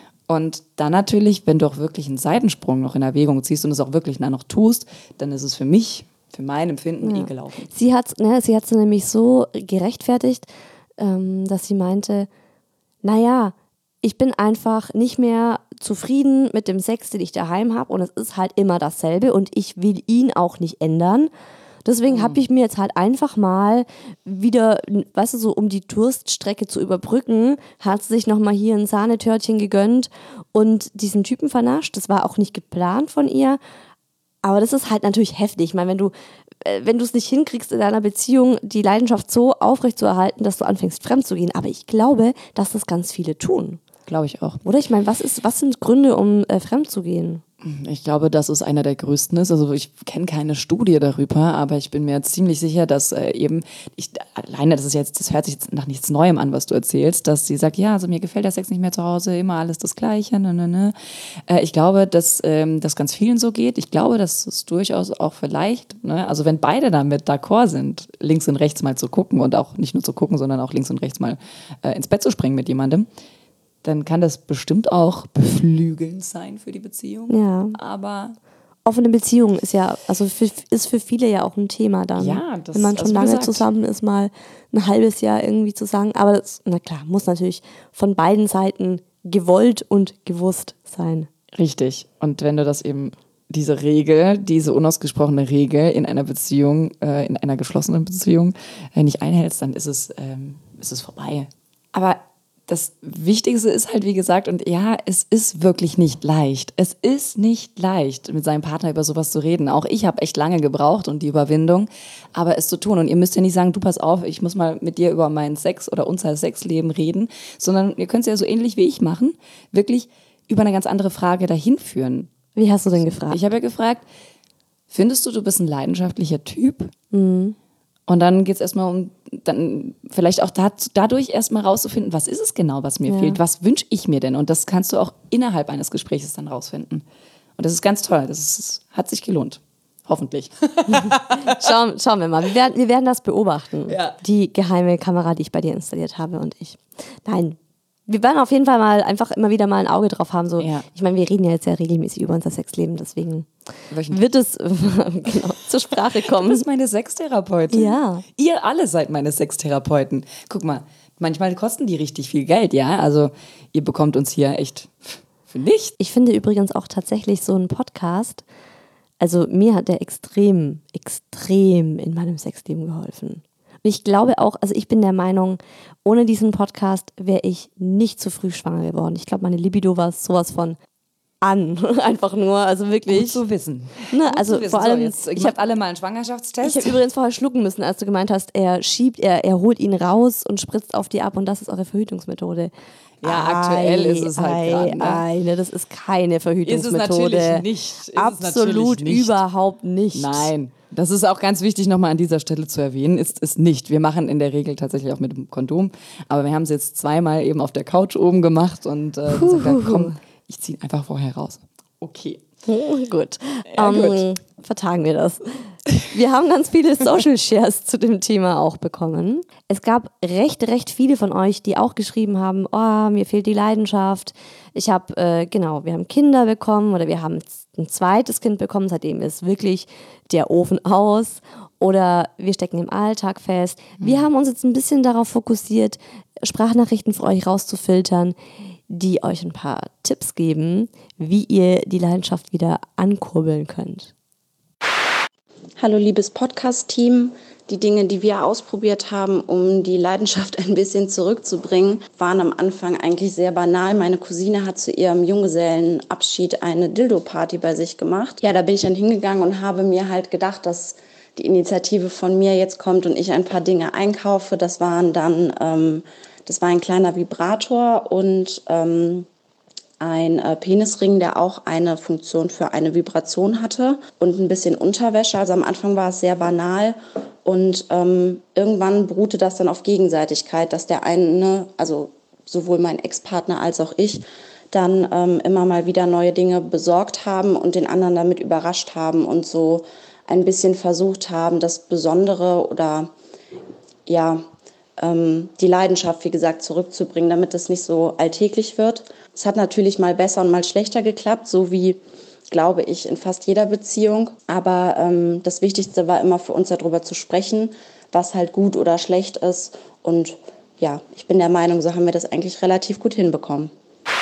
Und dann natürlich, wenn du auch wirklich einen Seitensprung noch in Erwägung ziehst und es auch wirklich dann noch tust, dann ist es für mich, für mein Empfinden, eh gelaufen. Sie hat ne, sie hat's nämlich so gerechtfertigt, ähm, dass sie meinte, naja, ich bin einfach nicht mehr zufrieden mit dem Sex, den ich daheim habe und es ist halt immer dasselbe und ich will ihn auch nicht ändern. Deswegen habe ich mir jetzt halt einfach mal wieder, weißt du, so um die Durststrecke zu überbrücken, hat sie sich nochmal hier ein Sahnetörtchen gegönnt und diesen Typen vernascht. Das war auch nicht geplant von ihr. Aber das ist halt natürlich heftig. Ich meine, wenn du äh, wenn du es nicht hinkriegst in deiner Beziehung, die Leidenschaft so aufrechtzuerhalten, dass du anfängst fremd zu gehen. Aber ich glaube, dass das ganz viele tun. Glaube ich auch. Oder? Ich meine, was ist, was sind Gründe, um äh, fremd zu gehen? Ich glaube, dass es einer der größten ist. Also ich kenne keine Studie darüber, aber ich bin mir ziemlich sicher, dass äh, eben, ich, alleine, das ist jetzt, das hört sich jetzt nach nichts Neuem an, was du erzählst, dass sie sagt, ja, also mir gefällt der Sex nicht mehr zu Hause, immer alles das Gleiche. Ne, ne, ne. Äh, ich glaube, dass ähm, das ganz vielen so geht. Ich glaube, dass es durchaus auch vielleicht, ne, also wenn beide damit d'accord sind, links und rechts mal zu gucken und auch nicht nur zu gucken, sondern auch links und rechts mal äh, ins Bett zu springen mit jemandem, dann kann das bestimmt auch beflügelnd sein für die Beziehung. Ja. Aber Offene Beziehung ist ja, also für, ist für viele ja auch ein Thema dann. Ja, das- wenn man schon also wie lange gesagt. zusammen ist, mal ein halbes Jahr irgendwie zusammen. Aber das, na klar, muss natürlich von beiden Seiten gewollt und gewusst sein. richtig. Und wenn du das eben, diese Regel, diese unausgesprochene Regel in einer Beziehung, äh, in einer geschlossenen Beziehung äh, nicht einhältst, dann ist es, ähm, ist es vorbei. Aber das Wichtigste ist halt, wie gesagt, und ja, es ist wirklich nicht leicht. Es ist nicht leicht, mit seinem Partner über sowas zu reden. Auch ich habe echt lange gebraucht und die Überwindung, aber es zu tun. Und ihr müsst ja nicht sagen, du pass auf, ich muss mal mit dir über meinen Sex oder unser Sexleben reden, sondern ihr könnt es ja so ähnlich wie ich machen, wirklich über eine ganz andere Frage dahin führen. Wie hast du denn gefragt? Ich habe ja gefragt, findest du, du bist ein leidenschaftlicher Typ? Mhm. Und dann geht es erstmal um, dann vielleicht auch dat, dadurch erstmal rauszufinden, was ist es genau, was mir Ja. fehlt, was wünsche ich mir denn? Und das kannst du auch innerhalb eines Gesprächs dann rausfinden. Und das ist ganz toll, das ist, hat sich gelohnt. Hoffentlich. Schauen, schauen wir mal. Wir werden, wir werden das beobachten. Ja. Die geheime Kamera, die ich bei dir installiert habe und ich. Nein, wir werden auf jeden Fall mal einfach immer wieder mal ein Auge drauf haben. So. Ja. Ich meine, wir reden ja jetzt ja regelmäßig über unser Sexleben, deswegen Wöchentlich. wird es genau, zur Sprache Du kommen. bist meine Sextherapeutin. Ja. Ihr alle seid meine Sextherapeuten. Guck mal, manchmal kosten die richtig viel Geld, ja? Also ihr bekommt uns hier echt für nichts. Ich finde übrigens auch tatsächlich so einen Podcast, also mir hat der extrem, extrem in meinem Sexleben geholfen. Und ich glaube auch, also ich bin der Meinung, ohne diesen Podcast wäre ich nicht zu früh schwanger geworden. Ich glaube, meine Libido war sowas von an. Einfach nur, also wirklich. Gut zu wissen. Ne, Gut also zu wissen. vor allem, so, jetzt, ich ich habe habe alle mal einen Schwangerschaftstest. ich hab übrigens vorher schlucken müssen, als du gemeint hast, er schiebt, er, er holt ihn raus und spritzt auf die ab und das ist eure Verhütungsmethode. Ja, aktuell ist es halt ei, gerade, ne? ei, ne, das ist keine ist es Verhütungsmethode. natürlich nicht. Ist es Absolut natürlich nicht. überhaupt nicht. Nein, das ist auch ganz wichtig nochmal an dieser Stelle zu erwähnen, ist es nicht. Wir machen in der Regel tatsächlich auch mit dem Kondom, aber wir haben es jetzt zweimal eben auf der Couch oben gemacht und äh, gesagt, komm, ich ziehe einfach vorher raus. Okay. Gut. Ja, ähm, gut. Vertagen wir das. Wir haben ganz viele Social Shares zu dem Thema auch bekommen. Es gab recht, recht viele von euch, die auch geschrieben haben, oh, mir fehlt die Leidenschaft. Ich habe, äh, genau, wir haben Kinder bekommen oder wir haben ein zweites Kind bekommen, seitdem ist wirklich der Ofen aus oder wir stecken im Alltag fest. Wir haben uns jetzt ein bisschen darauf fokussiert, Sprachnachrichten für euch rauszufiltern, die euch ein paar Tipps geben, wie ihr die Leidenschaft wieder ankurbeln könnt. Hallo liebes Podcast-Team. Die Dinge, die wir ausprobiert haben, um die Leidenschaft ein bisschen zurückzubringen, waren am Anfang eigentlich sehr banal. Meine Cousine hat zu ihrem Junggesellenabschied eine Dildo-Party bei sich gemacht. Ja, da bin ich dann hingegangen und habe mir halt gedacht, dass die Initiative von mir jetzt kommt und ich ein paar Dinge einkaufe. Das waren dann, ähm, das war ein kleiner Vibrator und ähm, ein äh, Penisring, der auch eine Funktion für eine Vibration hatte und ein bisschen Unterwäsche. Also am Anfang war es sehr banal und ähm, irgendwann beruhte das dann auf Gegenseitigkeit, dass der eine, also sowohl mein Ex-Partner als auch ich, dann ähm, immer mal wieder neue Dinge besorgt haben und den anderen damit überrascht haben und so ein bisschen versucht haben, das Besondere oder ja, ähm, die Leidenschaft, wie gesagt, zurückzubringen, damit es nicht so alltäglich wird. Es hat natürlich mal besser und mal schlechter geklappt, so wie, glaube ich, in fast jeder Beziehung. Aber ähm, das Wichtigste war immer für uns darüber zu sprechen, was halt gut oder schlecht ist. Und ja, ich bin der Meinung, so haben wir das eigentlich relativ gut hinbekommen.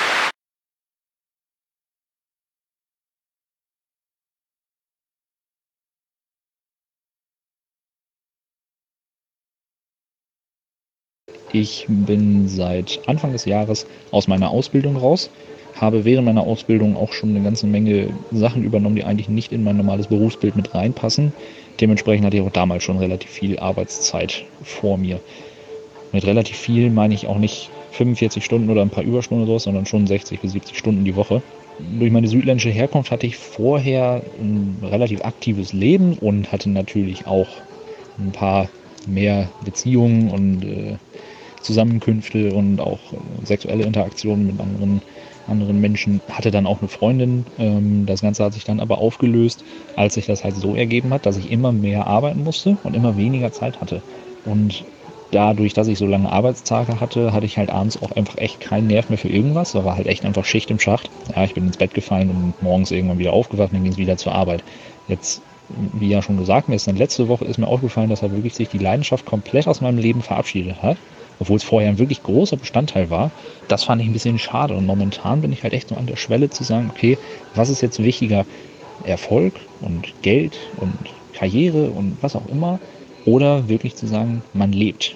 Ich bin seit Anfang des Jahres aus meiner Ausbildung raus, habe während meiner Ausbildung auch schon eine ganze Menge Sachen übernommen, die eigentlich nicht in mein normales Berufsbild mit reinpassen. Dementsprechend hatte ich auch damals schon relativ viel Arbeitszeit vor mir. Mit relativ viel meine ich auch nicht fünfundvierzig Stunden oder ein paar Überstunden oder so, sondern schon sechzig bis siebzig Stunden die Woche. Durch meine südländische Herkunft hatte ich vorher ein relativ aktives Leben und hatte natürlich auch ein paar mehr Beziehungen und äh, Zusammenkünfte und auch äh, sexuelle Interaktionen mit anderen, anderen Menschen. Hatte dann auch eine Freundin. Ähm, das Ganze hat sich dann aber aufgelöst, als sich das halt so ergeben hat, dass ich immer mehr arbeiten musste und immer weniger Zeit hatte. Und dadurch, dass ich so lange Arbeitstage hatte, hatte ich halt abends auch einfach echt keinen Nerv mehr für irgendwas. Da war halt echt einfach Schicht im Schacht. Ja, ich bin ins Bett gefallen und morgens irgendwann wieder aufgewacht und dann ging es wieder zur Arbeit. Jetzt, wie ja schon gesagt, mir ist dann letzte Woche ist mir aufgefallen, dass halt wirklich sich die Leidenschaft komplett aus meinem Leben verabschiedet hat. Obwohl es vorher ein wirklich großer Bestandteil war. Das fand ich ein bisschen schade. Und momentan bin ich halt echt so an der Schwelle zu sagen, okay, was ist jetzt wichtiger? Erfolg und Geld und Karriere und was auch immer. Oder wirklich zu sagen, man lebt.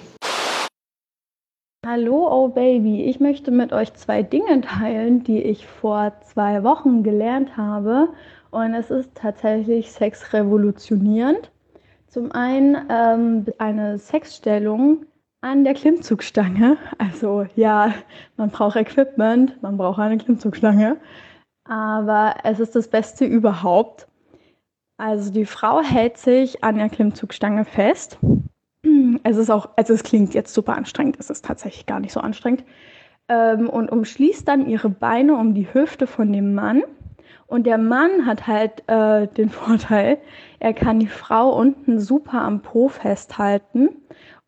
Hallo, oh Baby. Ich möchte mit euch zwei Dinge teilen, die ich vor zwei Wochen gelernt habe. Und es ist tatsächlich sexrevolutionierend. Zum einen ähm, eine Sexstellung an der Klimmzugstange. Also ja, man braucht Equipment, man braucht eine Klimmzugstange. Aber es ist das Beste überhaupt. Also die Frau hält sich an der Klimmzugstange fest. Es ist auch, also es klingt jetzt super anstrengend, es ist tatsächlich gar nicht so anstrengend. Ähm, und umschließt dann ihre Beine um die Hüfte von dem Mann. Und der Mann hat halt äh, den Vorteil, er kann die Frau unten super am Po festhalten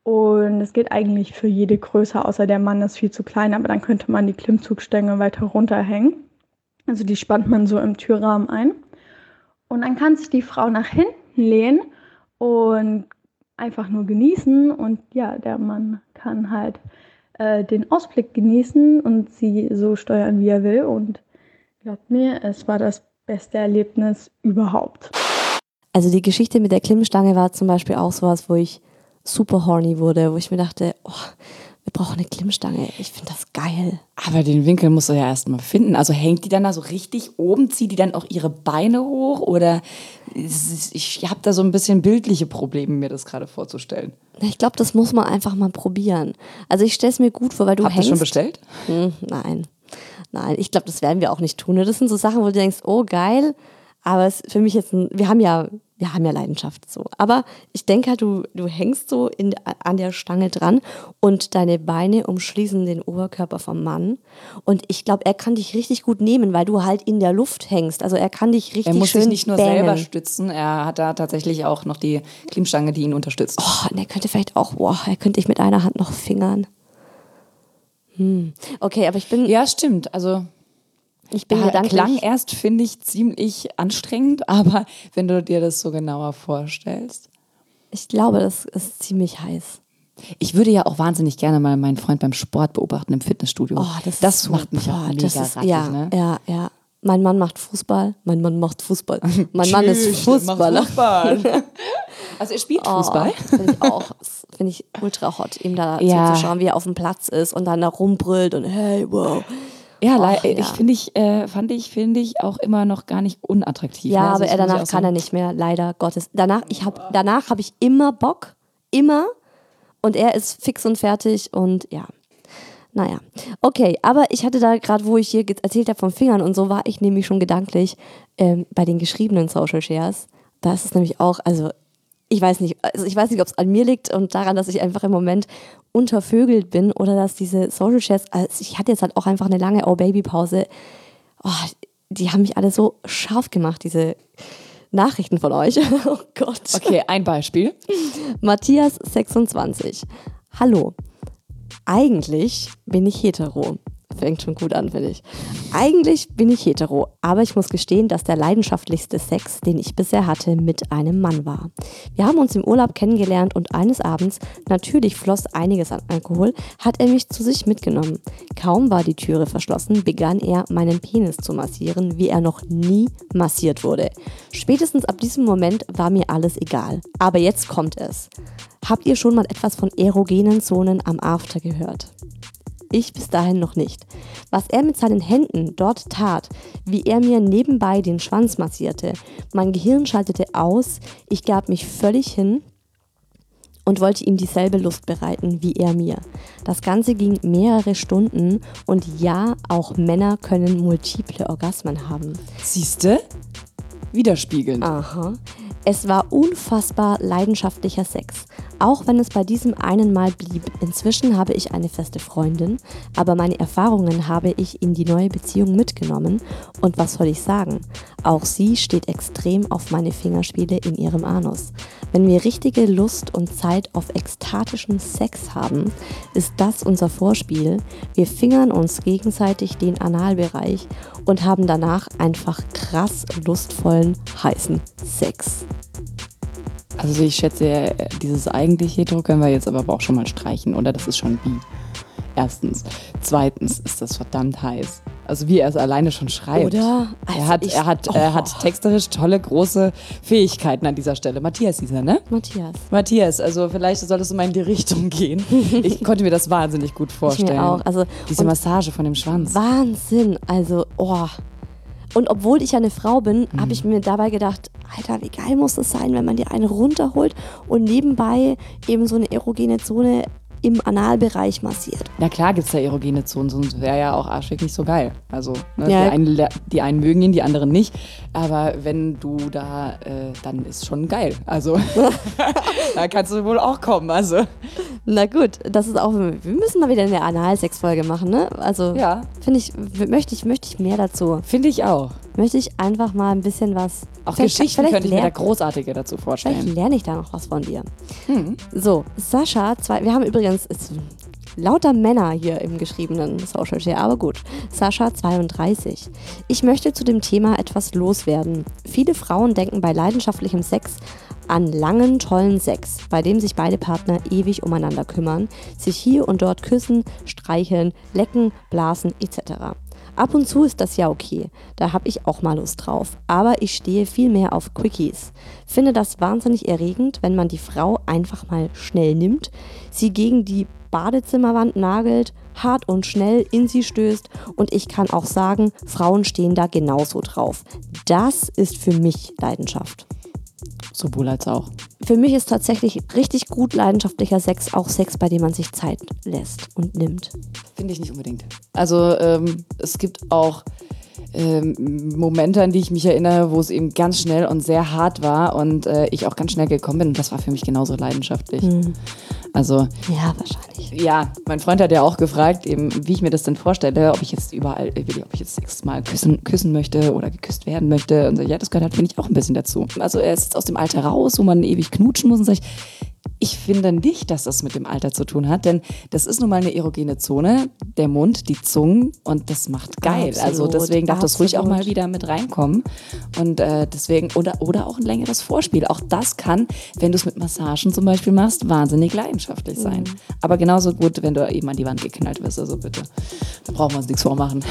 Und es geht eigentlich für jede Größe, außer der Mann ist viel zu klein, aber dann könnte man die Klimmzugstange weiter runterhängen. Also die spannt man so im Türrahmen ein. Und dann kann sich die Frau nach hinten lehnen und einfach nur genießen. Und ja, der Mann kann halt äh, den Ausblick genießen und sie so steuern, wie er will. Und glaubt mir, es war das beste Erlebnis überhaupt. Also die Geschichte mit der Klimmstange war zum Beispiel auch sowas, wo ich super horny wurde, wo ich mir dachte, oh, wir brauchen eine Klimmstange. Ich finde das geil. Aber den Winkel musst du ja erstmal finden. Also hängt die dann da so richtig oben? Zieht die dann auch ihre Beine hoch? Oder ich habe da so ein bisschen bildliche Probleme, mir das gerade vorzustellen. Ich glaube, das muss man einfach mal probieren. Also ich stelle es mir gut vor, weil du Habt ihr hängst. schon bestellt? Hm, nein, nein. Ich glaube, das werden wir auch nicht tun. Das sind so Sachen, wo du denkst, oh geil. Aber es ist für mich jetzt ein, wir haben ja, wir haben ja Leidenschaft so. Aber ich denke halt, du, du hängst so in, an der Stange dran und deine Beine umschließen den Oberkörper vom Mann. Und ich glaube, er kann dich richtig gut nehmen, weil du halt in der Luft hängst. Also er kann dich richtig schön Er muss schön sich nicht nur bangen. selber stützen, er hat da tatsächlich auch noch die Klimmstange, die ihn unterstützt. Oh, und er könnte vielleicht auch, boah, er könnte dich mit einer Hand noch fingern. Hm. Okay, aber ich bin, Ja, stimmt. Also ich bin der gedanklich. klang erst, finde ich, ziemlich anstrengend, aber wenn du dir das so genauer vorstellst. Ich glaube, das ist ziemlich heiß. Ich würde ja auch wahnsinnig gerne mal meinen Freund beim Sport beobachten im Fitnessstudio. Oh, das, das ist macht mich super. auch mega das ist, rattig, ja, ne? ja, ja. Mein Mann macht Fußball. Mein Mann macht Fußball. Mein Mann ist Tschüss, Fußballer. macht Fußball. Also er spielt Oh, Fußball. Finde ich auch. Das finde ich ultra hot, ihm da Ja. zuzuschauen, wie er auf dem Platz ist und dann da rumbrüllt und hey, wow. Ja, Och, le- ja. ich finde ich, äh, fand ich, finde ich auch immer noch gar nicht unattraktiv. Ja, ne? Also aber das er muss ich danach auch kann er sagen. nicht mehr, leider Gottes. Danach, ich hab, danach habe ich immer Bock, immer. Und er ist fix und fertig und ja. Naja, okay, aber ich hatte da gerade, wo ich hier ge- erzählt habe von Fingern und so, war ich nämlich schon gedanklich ähm, bei den geschriebenen Social Shares. Da ist es nämlich auch, also ich weiß nicht, also ich weiß nicht, ob es an mir liegt und daran, dass ich einfach im Moment untervögelt bin oder dass diese Social Shares, also ich hatte jetzt halt auch einfach eine lange Oh-Baby-Pause. Oh, die haben mich alle so scharf gemacht, diese Nachrichten von euch. Oh Gott. Okay, ein Beispiel. Matthias sechsundzwanzig. Hallo. Eigentlich bin ich hetero. Fängt schon gut an, finde ich. Eigentlich bin ich hetero, aber ich muss gestehen, dass der leidenschaftlichste Sex, den ich bisher hatte, mit einem Mann war. Wir haben uns im Urlaub kennengelernt und eines Abends, natürlich floss einiges an Alkohol, hat er mich zu sich mitgenommen. Kaum war die Türe verschlossen, begann er, meinen Penis zu massieren, wie er noch nie massiert wurde. Spätestens ab diesem Moment war mir alles egal. Aber jetzt kommt es. Habt ihr schon mal etwas von erogenen Zonen am After gehört? Ich bis dahin noch nicht. Was er mit seinen Händen dort tat, wie er mir nebenbei den Schwanz massierte, mein Gehirn schaltete aus, ich gab mich völlig hin und wollte ihm dieselbe Lust bereiten wie er mir. Das Ganze ging mehrere Stunden und ja, auch Männer können multiple Orgasmen haben. Siehste? Widerspiegelnd. Aha. Es war unfassbar leidenschaftlicher Sex, auch wenn es bei diesem einen Mal blieb. Inzwischen habe ich eine feste Freundin, aber meine Erfahrungen habe ich in die neue Beziehung mitgenommen und was soll ich sagen? Auch sie steht extrem auf meine Fingerspiele in ihrem Anus. Wenn wir richtige Lust und Zeit auf ekstatischen Sex haben, ist das unser Vorspiel. Wir fingern uns gegenseitig den Analbereich und haben danach einfach krass lustvollen, heißen Sex. Also ich schätze, dieses eigentlich hetero können wir jetzt aber auch schon mal streichen, oder? Das ist schon bi. Erstens. Zweitens ist das verdammt heiß. Also wie er es alleine schon schreibt. Oder? Also er hat, ich- er hat, oh. er hat texterisch tolle, große Fähigkeiten an dieser Stelle. Matthias hieß er, ne? Matthias. Matthias, also vielleicht solltest du mal in die Richtung gehen. Ich konnte mir das wahnsinnig gut vorstellen. Ich mir auch. Also, Diese und Massage von dem Schwanz. Wahnsinn. Also, oh. Und obwohl ich ja eine Frau bin, Mhm. habe ich mir dabei gedacht, Alter, wie geil muss es sein, wenn man dir eine runterholt und nebenbei eben so eine erogene Zone im Analbereich massiert. Na klar gibt's da erogene Zonen, sonst wäre ja auch Arschweg nicht so geil. Also ne, Ja. die, einen, le- die einen mögen ihn, die anderen nicht. Aber wenn du da, äh, dann ist schon geil. Also da kannst du wohl auch kommen. Also Na gut, das ist auch, wir müssen mal wieder eine Analsex-Folge machen, ne? Also, Ja. finde ich, möchte ich, möchte ich mehr dazu. Finde ich auch. Möchte ich einfach mal ein bisschen was. Auch vielleicht- Geschichten vielleicht könnte ich mir da lern- großartige dazu Vielleicht vorstellen. lerne ich da noch was von dir. Hm. So, Sascha, zwei, wir haben übrigens es, lauter Männer hier im geschriebenen Social Share, aber gut. Sascha, zweiunddreißig. Ich möchte zu dem Thema etwas loswerden. Viele Frauen denken bei leidenschaftlichem Sex an langen, tollen Sex, bei dem sich beide Partner ewig umeinander kümmern, sich hier und dort küssen, streicheln, lecken, blasen et cetera. Ab und zu ist das ja okay, da habe ich auch mal Lust drauf. Aber ich stehe viel mehr auf Quickies. Finde das wahnsinnig erregend, wenn man die Frau einfach mal schnell nimmt, sie gegen die Badezimmerwand nagelt, hart und schnell in sie stößt und ich kann auch sagen, Frauen stehen da genauso drauf. Das ist für mich Leidenschaft. Sowohl als auch. Für mich ist tatsächlich richtig gut leidenschaftlicher Sex auch Sex, bei dem man sich Zeit lässt und nimmt. Finde ich nicht unbedingt. Also ähm, es gibt auch ähm, Momente, an die ich mich erinnere, wo es eben ganz schnell und sehr hart war und äh, ich auch ganz schnell gekommen bin. Und das war für mich genauso leidenschaftlich. Mhm. Also Ja, wahrscheinlich. ja, mein Freund hat ja auch gefragt, eben, wie ich mir das denn vorstelle, ob ich jetzt überall, ob ich jetzt Sex mal küssen, küssen möchte oder geküsst werden möchte. Und so, ja, das gehört halt, finde ich, auch ein bisschen dazu. Also er ist jetzt aus dem Alter raus, wo man ewig knutschen muss und sag ich, ich finde nicht, dass das mit dem Alter zu tun hat, denn das ist nun mal eine erogene Zone, der Mund, die Zungen und das macht geil. Absolut, also deswegen darf das ruhig auch absolut. mal wieder mit reinkommen und äh, deswegen, oder, oder auch ein längeres Vorspiel. Auch das kann, wenn du es mit Massagen zum Beispiel machst, wahnsinnig leidenschaftlich sein. Mhm. Aber genauso gut, wenn du eben an die Wand geknallt wirst, also bitte, da brauchen wir uns nichts vormachen.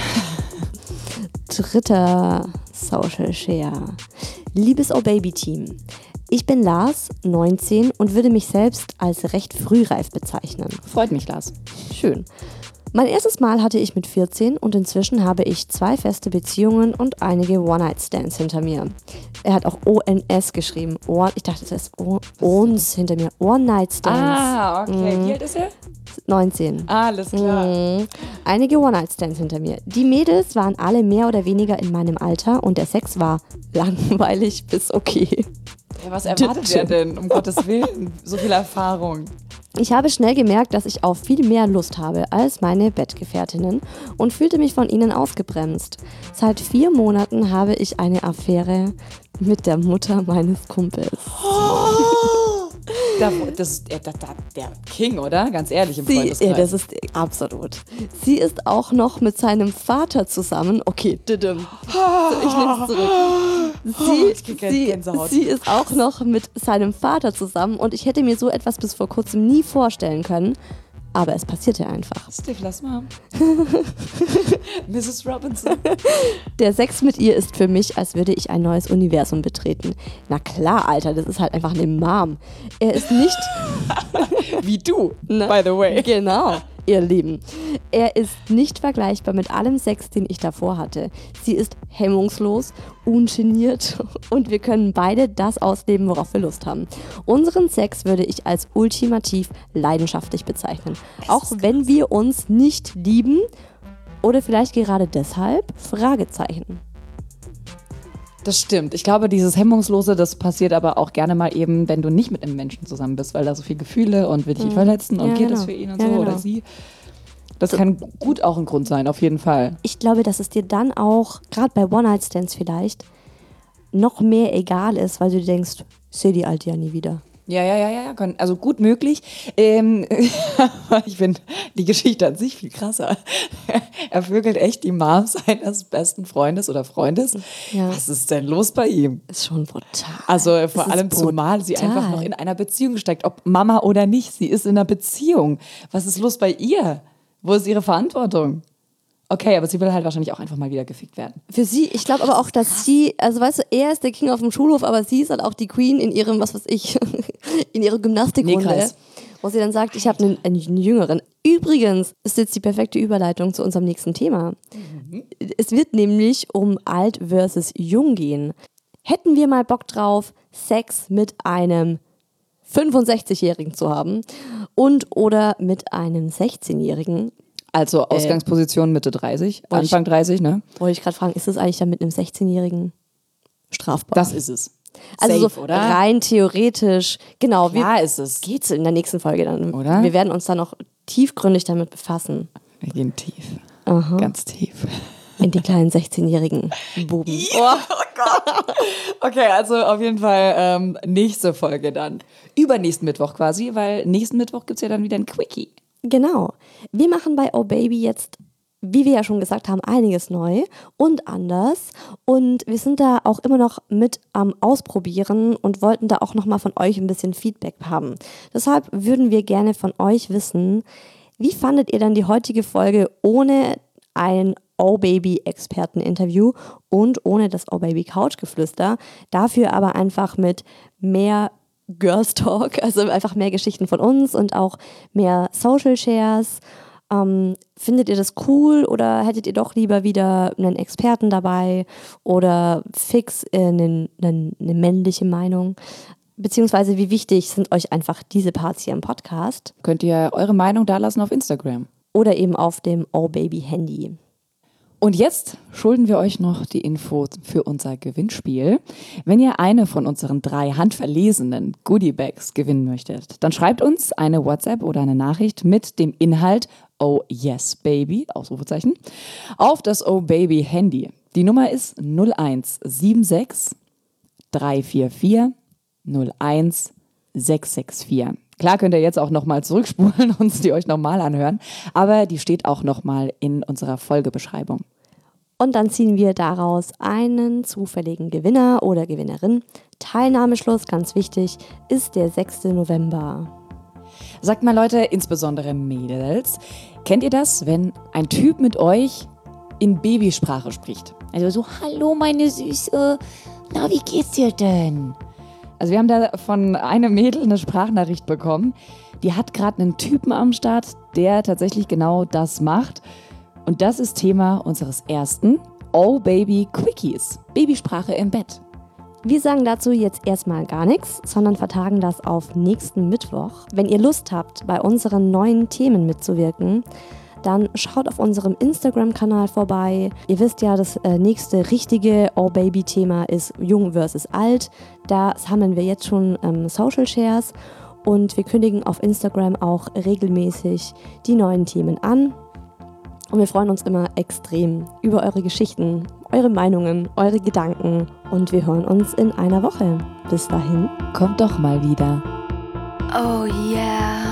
Dritter Social Share. Liebes Oh Baby Team. Ich bin Lars, neunzehn und würde mich selbst als recht frühreif bezeichnen. Freut mich, Lars. Schön. Mein erstes Mal hatte ich mit vierzehn und inzwischen habe ich zwei feste Beziehungen und einige One-Night-Stands hinter mir. Er hat auch O N S geschrieben. One, ich dachte, das ist O- Ons hinter mir. One-Night-Stands. Ah, okay. Mhm. Wie alt ist er? neunzehn. Alles klar. Mhm. Einige One-Night-Stands hinter mir. Die Mädels waren alle mehr oder weniger in meinem Alter und der Sex war langweilig bis okay. Ja, was erwartet er denn, um Gottes Willen? So viel Erfahrung. Ich habe schnell gemerkt, dass ich auf viel mehr Lust habe als meine Bettgefährtinnen und fühlte mich von ihnen ausgebremst. Seit vier Monaten habe ich eine Affäre mit der Mutter meines Kumpels. Da, das, der, der, der King, oder? Ganz ehrlich, im Sie, Freundeskreis. ja, das ist absolut. Sie ist auch noch mit seinem Vater zusammen. Okay, düdüm. So, ich nehme es zurück. Sie, ich krieg sie, Gänsehaut. sie ist auch noch mit seinem Vater zusammen und ich hätte mir so etwas bis vor kurzem nie vorstellen können. Aber es passierte einfach. Steve, lass mal. Missus Robinson. Der Sex mit ihr ist für mich, als würde ich ein neues Universum betreten. Na klar, Alter, das ist halt einfach eine Mom. Er ist nicht... Wie du, Na, by the way. Genau, ihr Lieben. Er ist nicht vergleichbar mit allem Sex, den ich davor hatte. Sie ist hemmungslos, ungeniert und wir können beide das ausleben, worauf wir Lust haben. Unseren Sex würde ich als ultimativ leidenschaftlich bezeichnen. Auch wenn wir uns nicht lieben oder vielleicht gerade deshalb? Fragezeichen. Das stimmt. Ich glaube, dieses Hemmungslose, das passiert aber auch gerne mal eben, wenn du nicht mit einem Menschen zusammen bist, weil da so viele Gefühle und will dich ihn verletzen und Ja, geht genau. es für ihn und Ja, so genau. oder sie. Das kann gut auch ein Grund sein, auf jeden Fall. Ich glaube, dass es dir dann auch, gerade bei One-Night-Stands vielleicht, noch mehr egal ist, weil du dir denkst, ich sehe die Alte ja nie wieder. Ja, ja, ja, ja, können- also gut möglich. Ähm, ich finde die Geschichte an sich viel krasser. Er vögelt echt die Mom seines besten Freundes oder Freundes. Ja. Was ist denn los bei ihm? Ist schon brutal. Also vor Es ist allem zumal sie brutal. einfach noch in einer Beziehung steckt, ob Mama oder nicht, sie ist in einer Beziehung. Was ist los bei ihr? Wo ist ihre Verantwortung? Okay, aber sie will halt wahrscheinlich auch einfach mal wieder gefickt werden. Für sie, ich glaube aber auch, dass sie, also weißt du, er ist der King auf dem Schulhof, aber sie ist halt auch die Queen in ihrem, was weiß ich, in ihrer Gymnastikrunde. Nähkreis. Wo sie dann sagt, ich habe einen, einen Jüngeren. Übrigens ist jetzt die perfekte Überleitung zu unserem nächsten Thema. Mhm. Es wird nämlich um alt versus jung gehen. Hätten wir mal Bock drauf, Sex mit einem fünfundsechzigjährigen zu haben und oder mit einem sechzehnjährigen? Also Ausgangsposition Mitte dreißig, Wollte ich- Anfang dreißig, ne? Wollte ich gerade fragen, ist das eigentlich dann mit einem sechzehnjährigen strafbar? Das ist es. Also Safe, so oder? rein theoretisch, genau, Klar wie ist es. geht's in der nächsten Folge dann. Oder? Wir werden uns dann noch tiefgründig damit befassen. Wir gehen tief. Aha. Ganz tief. In die kleinen sechzehnjährigen Buben. Oh, Gott. Okay, also auf jeden Fall ähm, nächste Folge dann. Übernächsten Mittwoch quasi, weil nächsten Mittwoch gibt es ja dann wieder ein Quickie. Genau. Wir machen bei Oh Baby jetzt, wie wir ja schon gesagt haben, einiges neu und anders. Und wir sind da auch immer noch mit am Ausprobieren und wollten da auch nochmal von euch ein bisschen Feedback haben. Deshalb würden wir gerne von euch wissen, wie fandet ihr dann die heutige Folge ohne ein Oh Baby Experteninterview und ohne das Oh Baby Couchgeflüster, dafür aber einfach mit mehr Girls Talk, also einfach mehr Geschichten von uns und auch mehr Social Shares. Ähm, findet ihr das cool oder hättet ihr doch lieber wieder einen Experten dabei oder fix äh, eine, eine, eine männliche Meinung? Beziehungsweise wie wichtig sind euch einfach diese Parts hier im Podcast? Könnt ihr eure Meinung dalassen auf Instagram. Oder eben auf dem Oh Baby Handy. Und jetzt schulden wir euch noch die Info für unser Gewinnspiel. Wenn ihr eine von unseren drei handverlesenen Goodiebags gewinnen möchtet, dann schreibt uns eine WhatsApp oder eine Nachricht mit dem Inhalt Oh Yes Baby, Ausrufezeichen, auf das Oh Baby Handy. Die Nummer ist null eins sieben sechs drei vier vier null eins sechs sechs vier. Klar könnt ihr jetzt auch nochmal zurückspulen und die euch nochmal anhören, aber die steht auch nochmal in unserer Folgebeschreibung. Und dann ziehen wir daraus einen zufälligen Gewinner oder Gewinnerin. Teilnahmeschluss, ganz wichtig, ist der sechster November. Sagt mal Leute, insbesondere Mädels, kennt ihr das, wenn ein Typ mit euch in Babysprache spricht? Also so, hallo meine Süße, na wie geht's dir denn? Also wir haben da von einem Mädel eine Sprachnachricht bekommen, die hat gerade einen Typen am Start, der tatsächlich genau das macht. Und das ist Thema unseres ersten Oh Baby Quickies, Babysprache im Bett. Wir sagen dazu jetzt erstmal gar nichts, sondern vertagen das auf nächsten Mittwoch. Wenn ihr Lust habt, bei unseren neuen Themen mitzuwirken, dann schaut auf unserem Instagram-Kanal vorbei. Ihr wisst ja, das äh, nächste richtige Oh Baby-Thema ist Jung versus Alt. Da sammeln wir jetzt schon ähm, Social Shares und wir kündigen auf Instagram auch regelmäßig die neuen Themen an. Und wir freuen uns immer extrem über eure Geschichten, eure Meinungen, eure Gedanken und wir hören uns in einer Woche. Bis dahin. Kommt doch mal wieder. Oh yeah.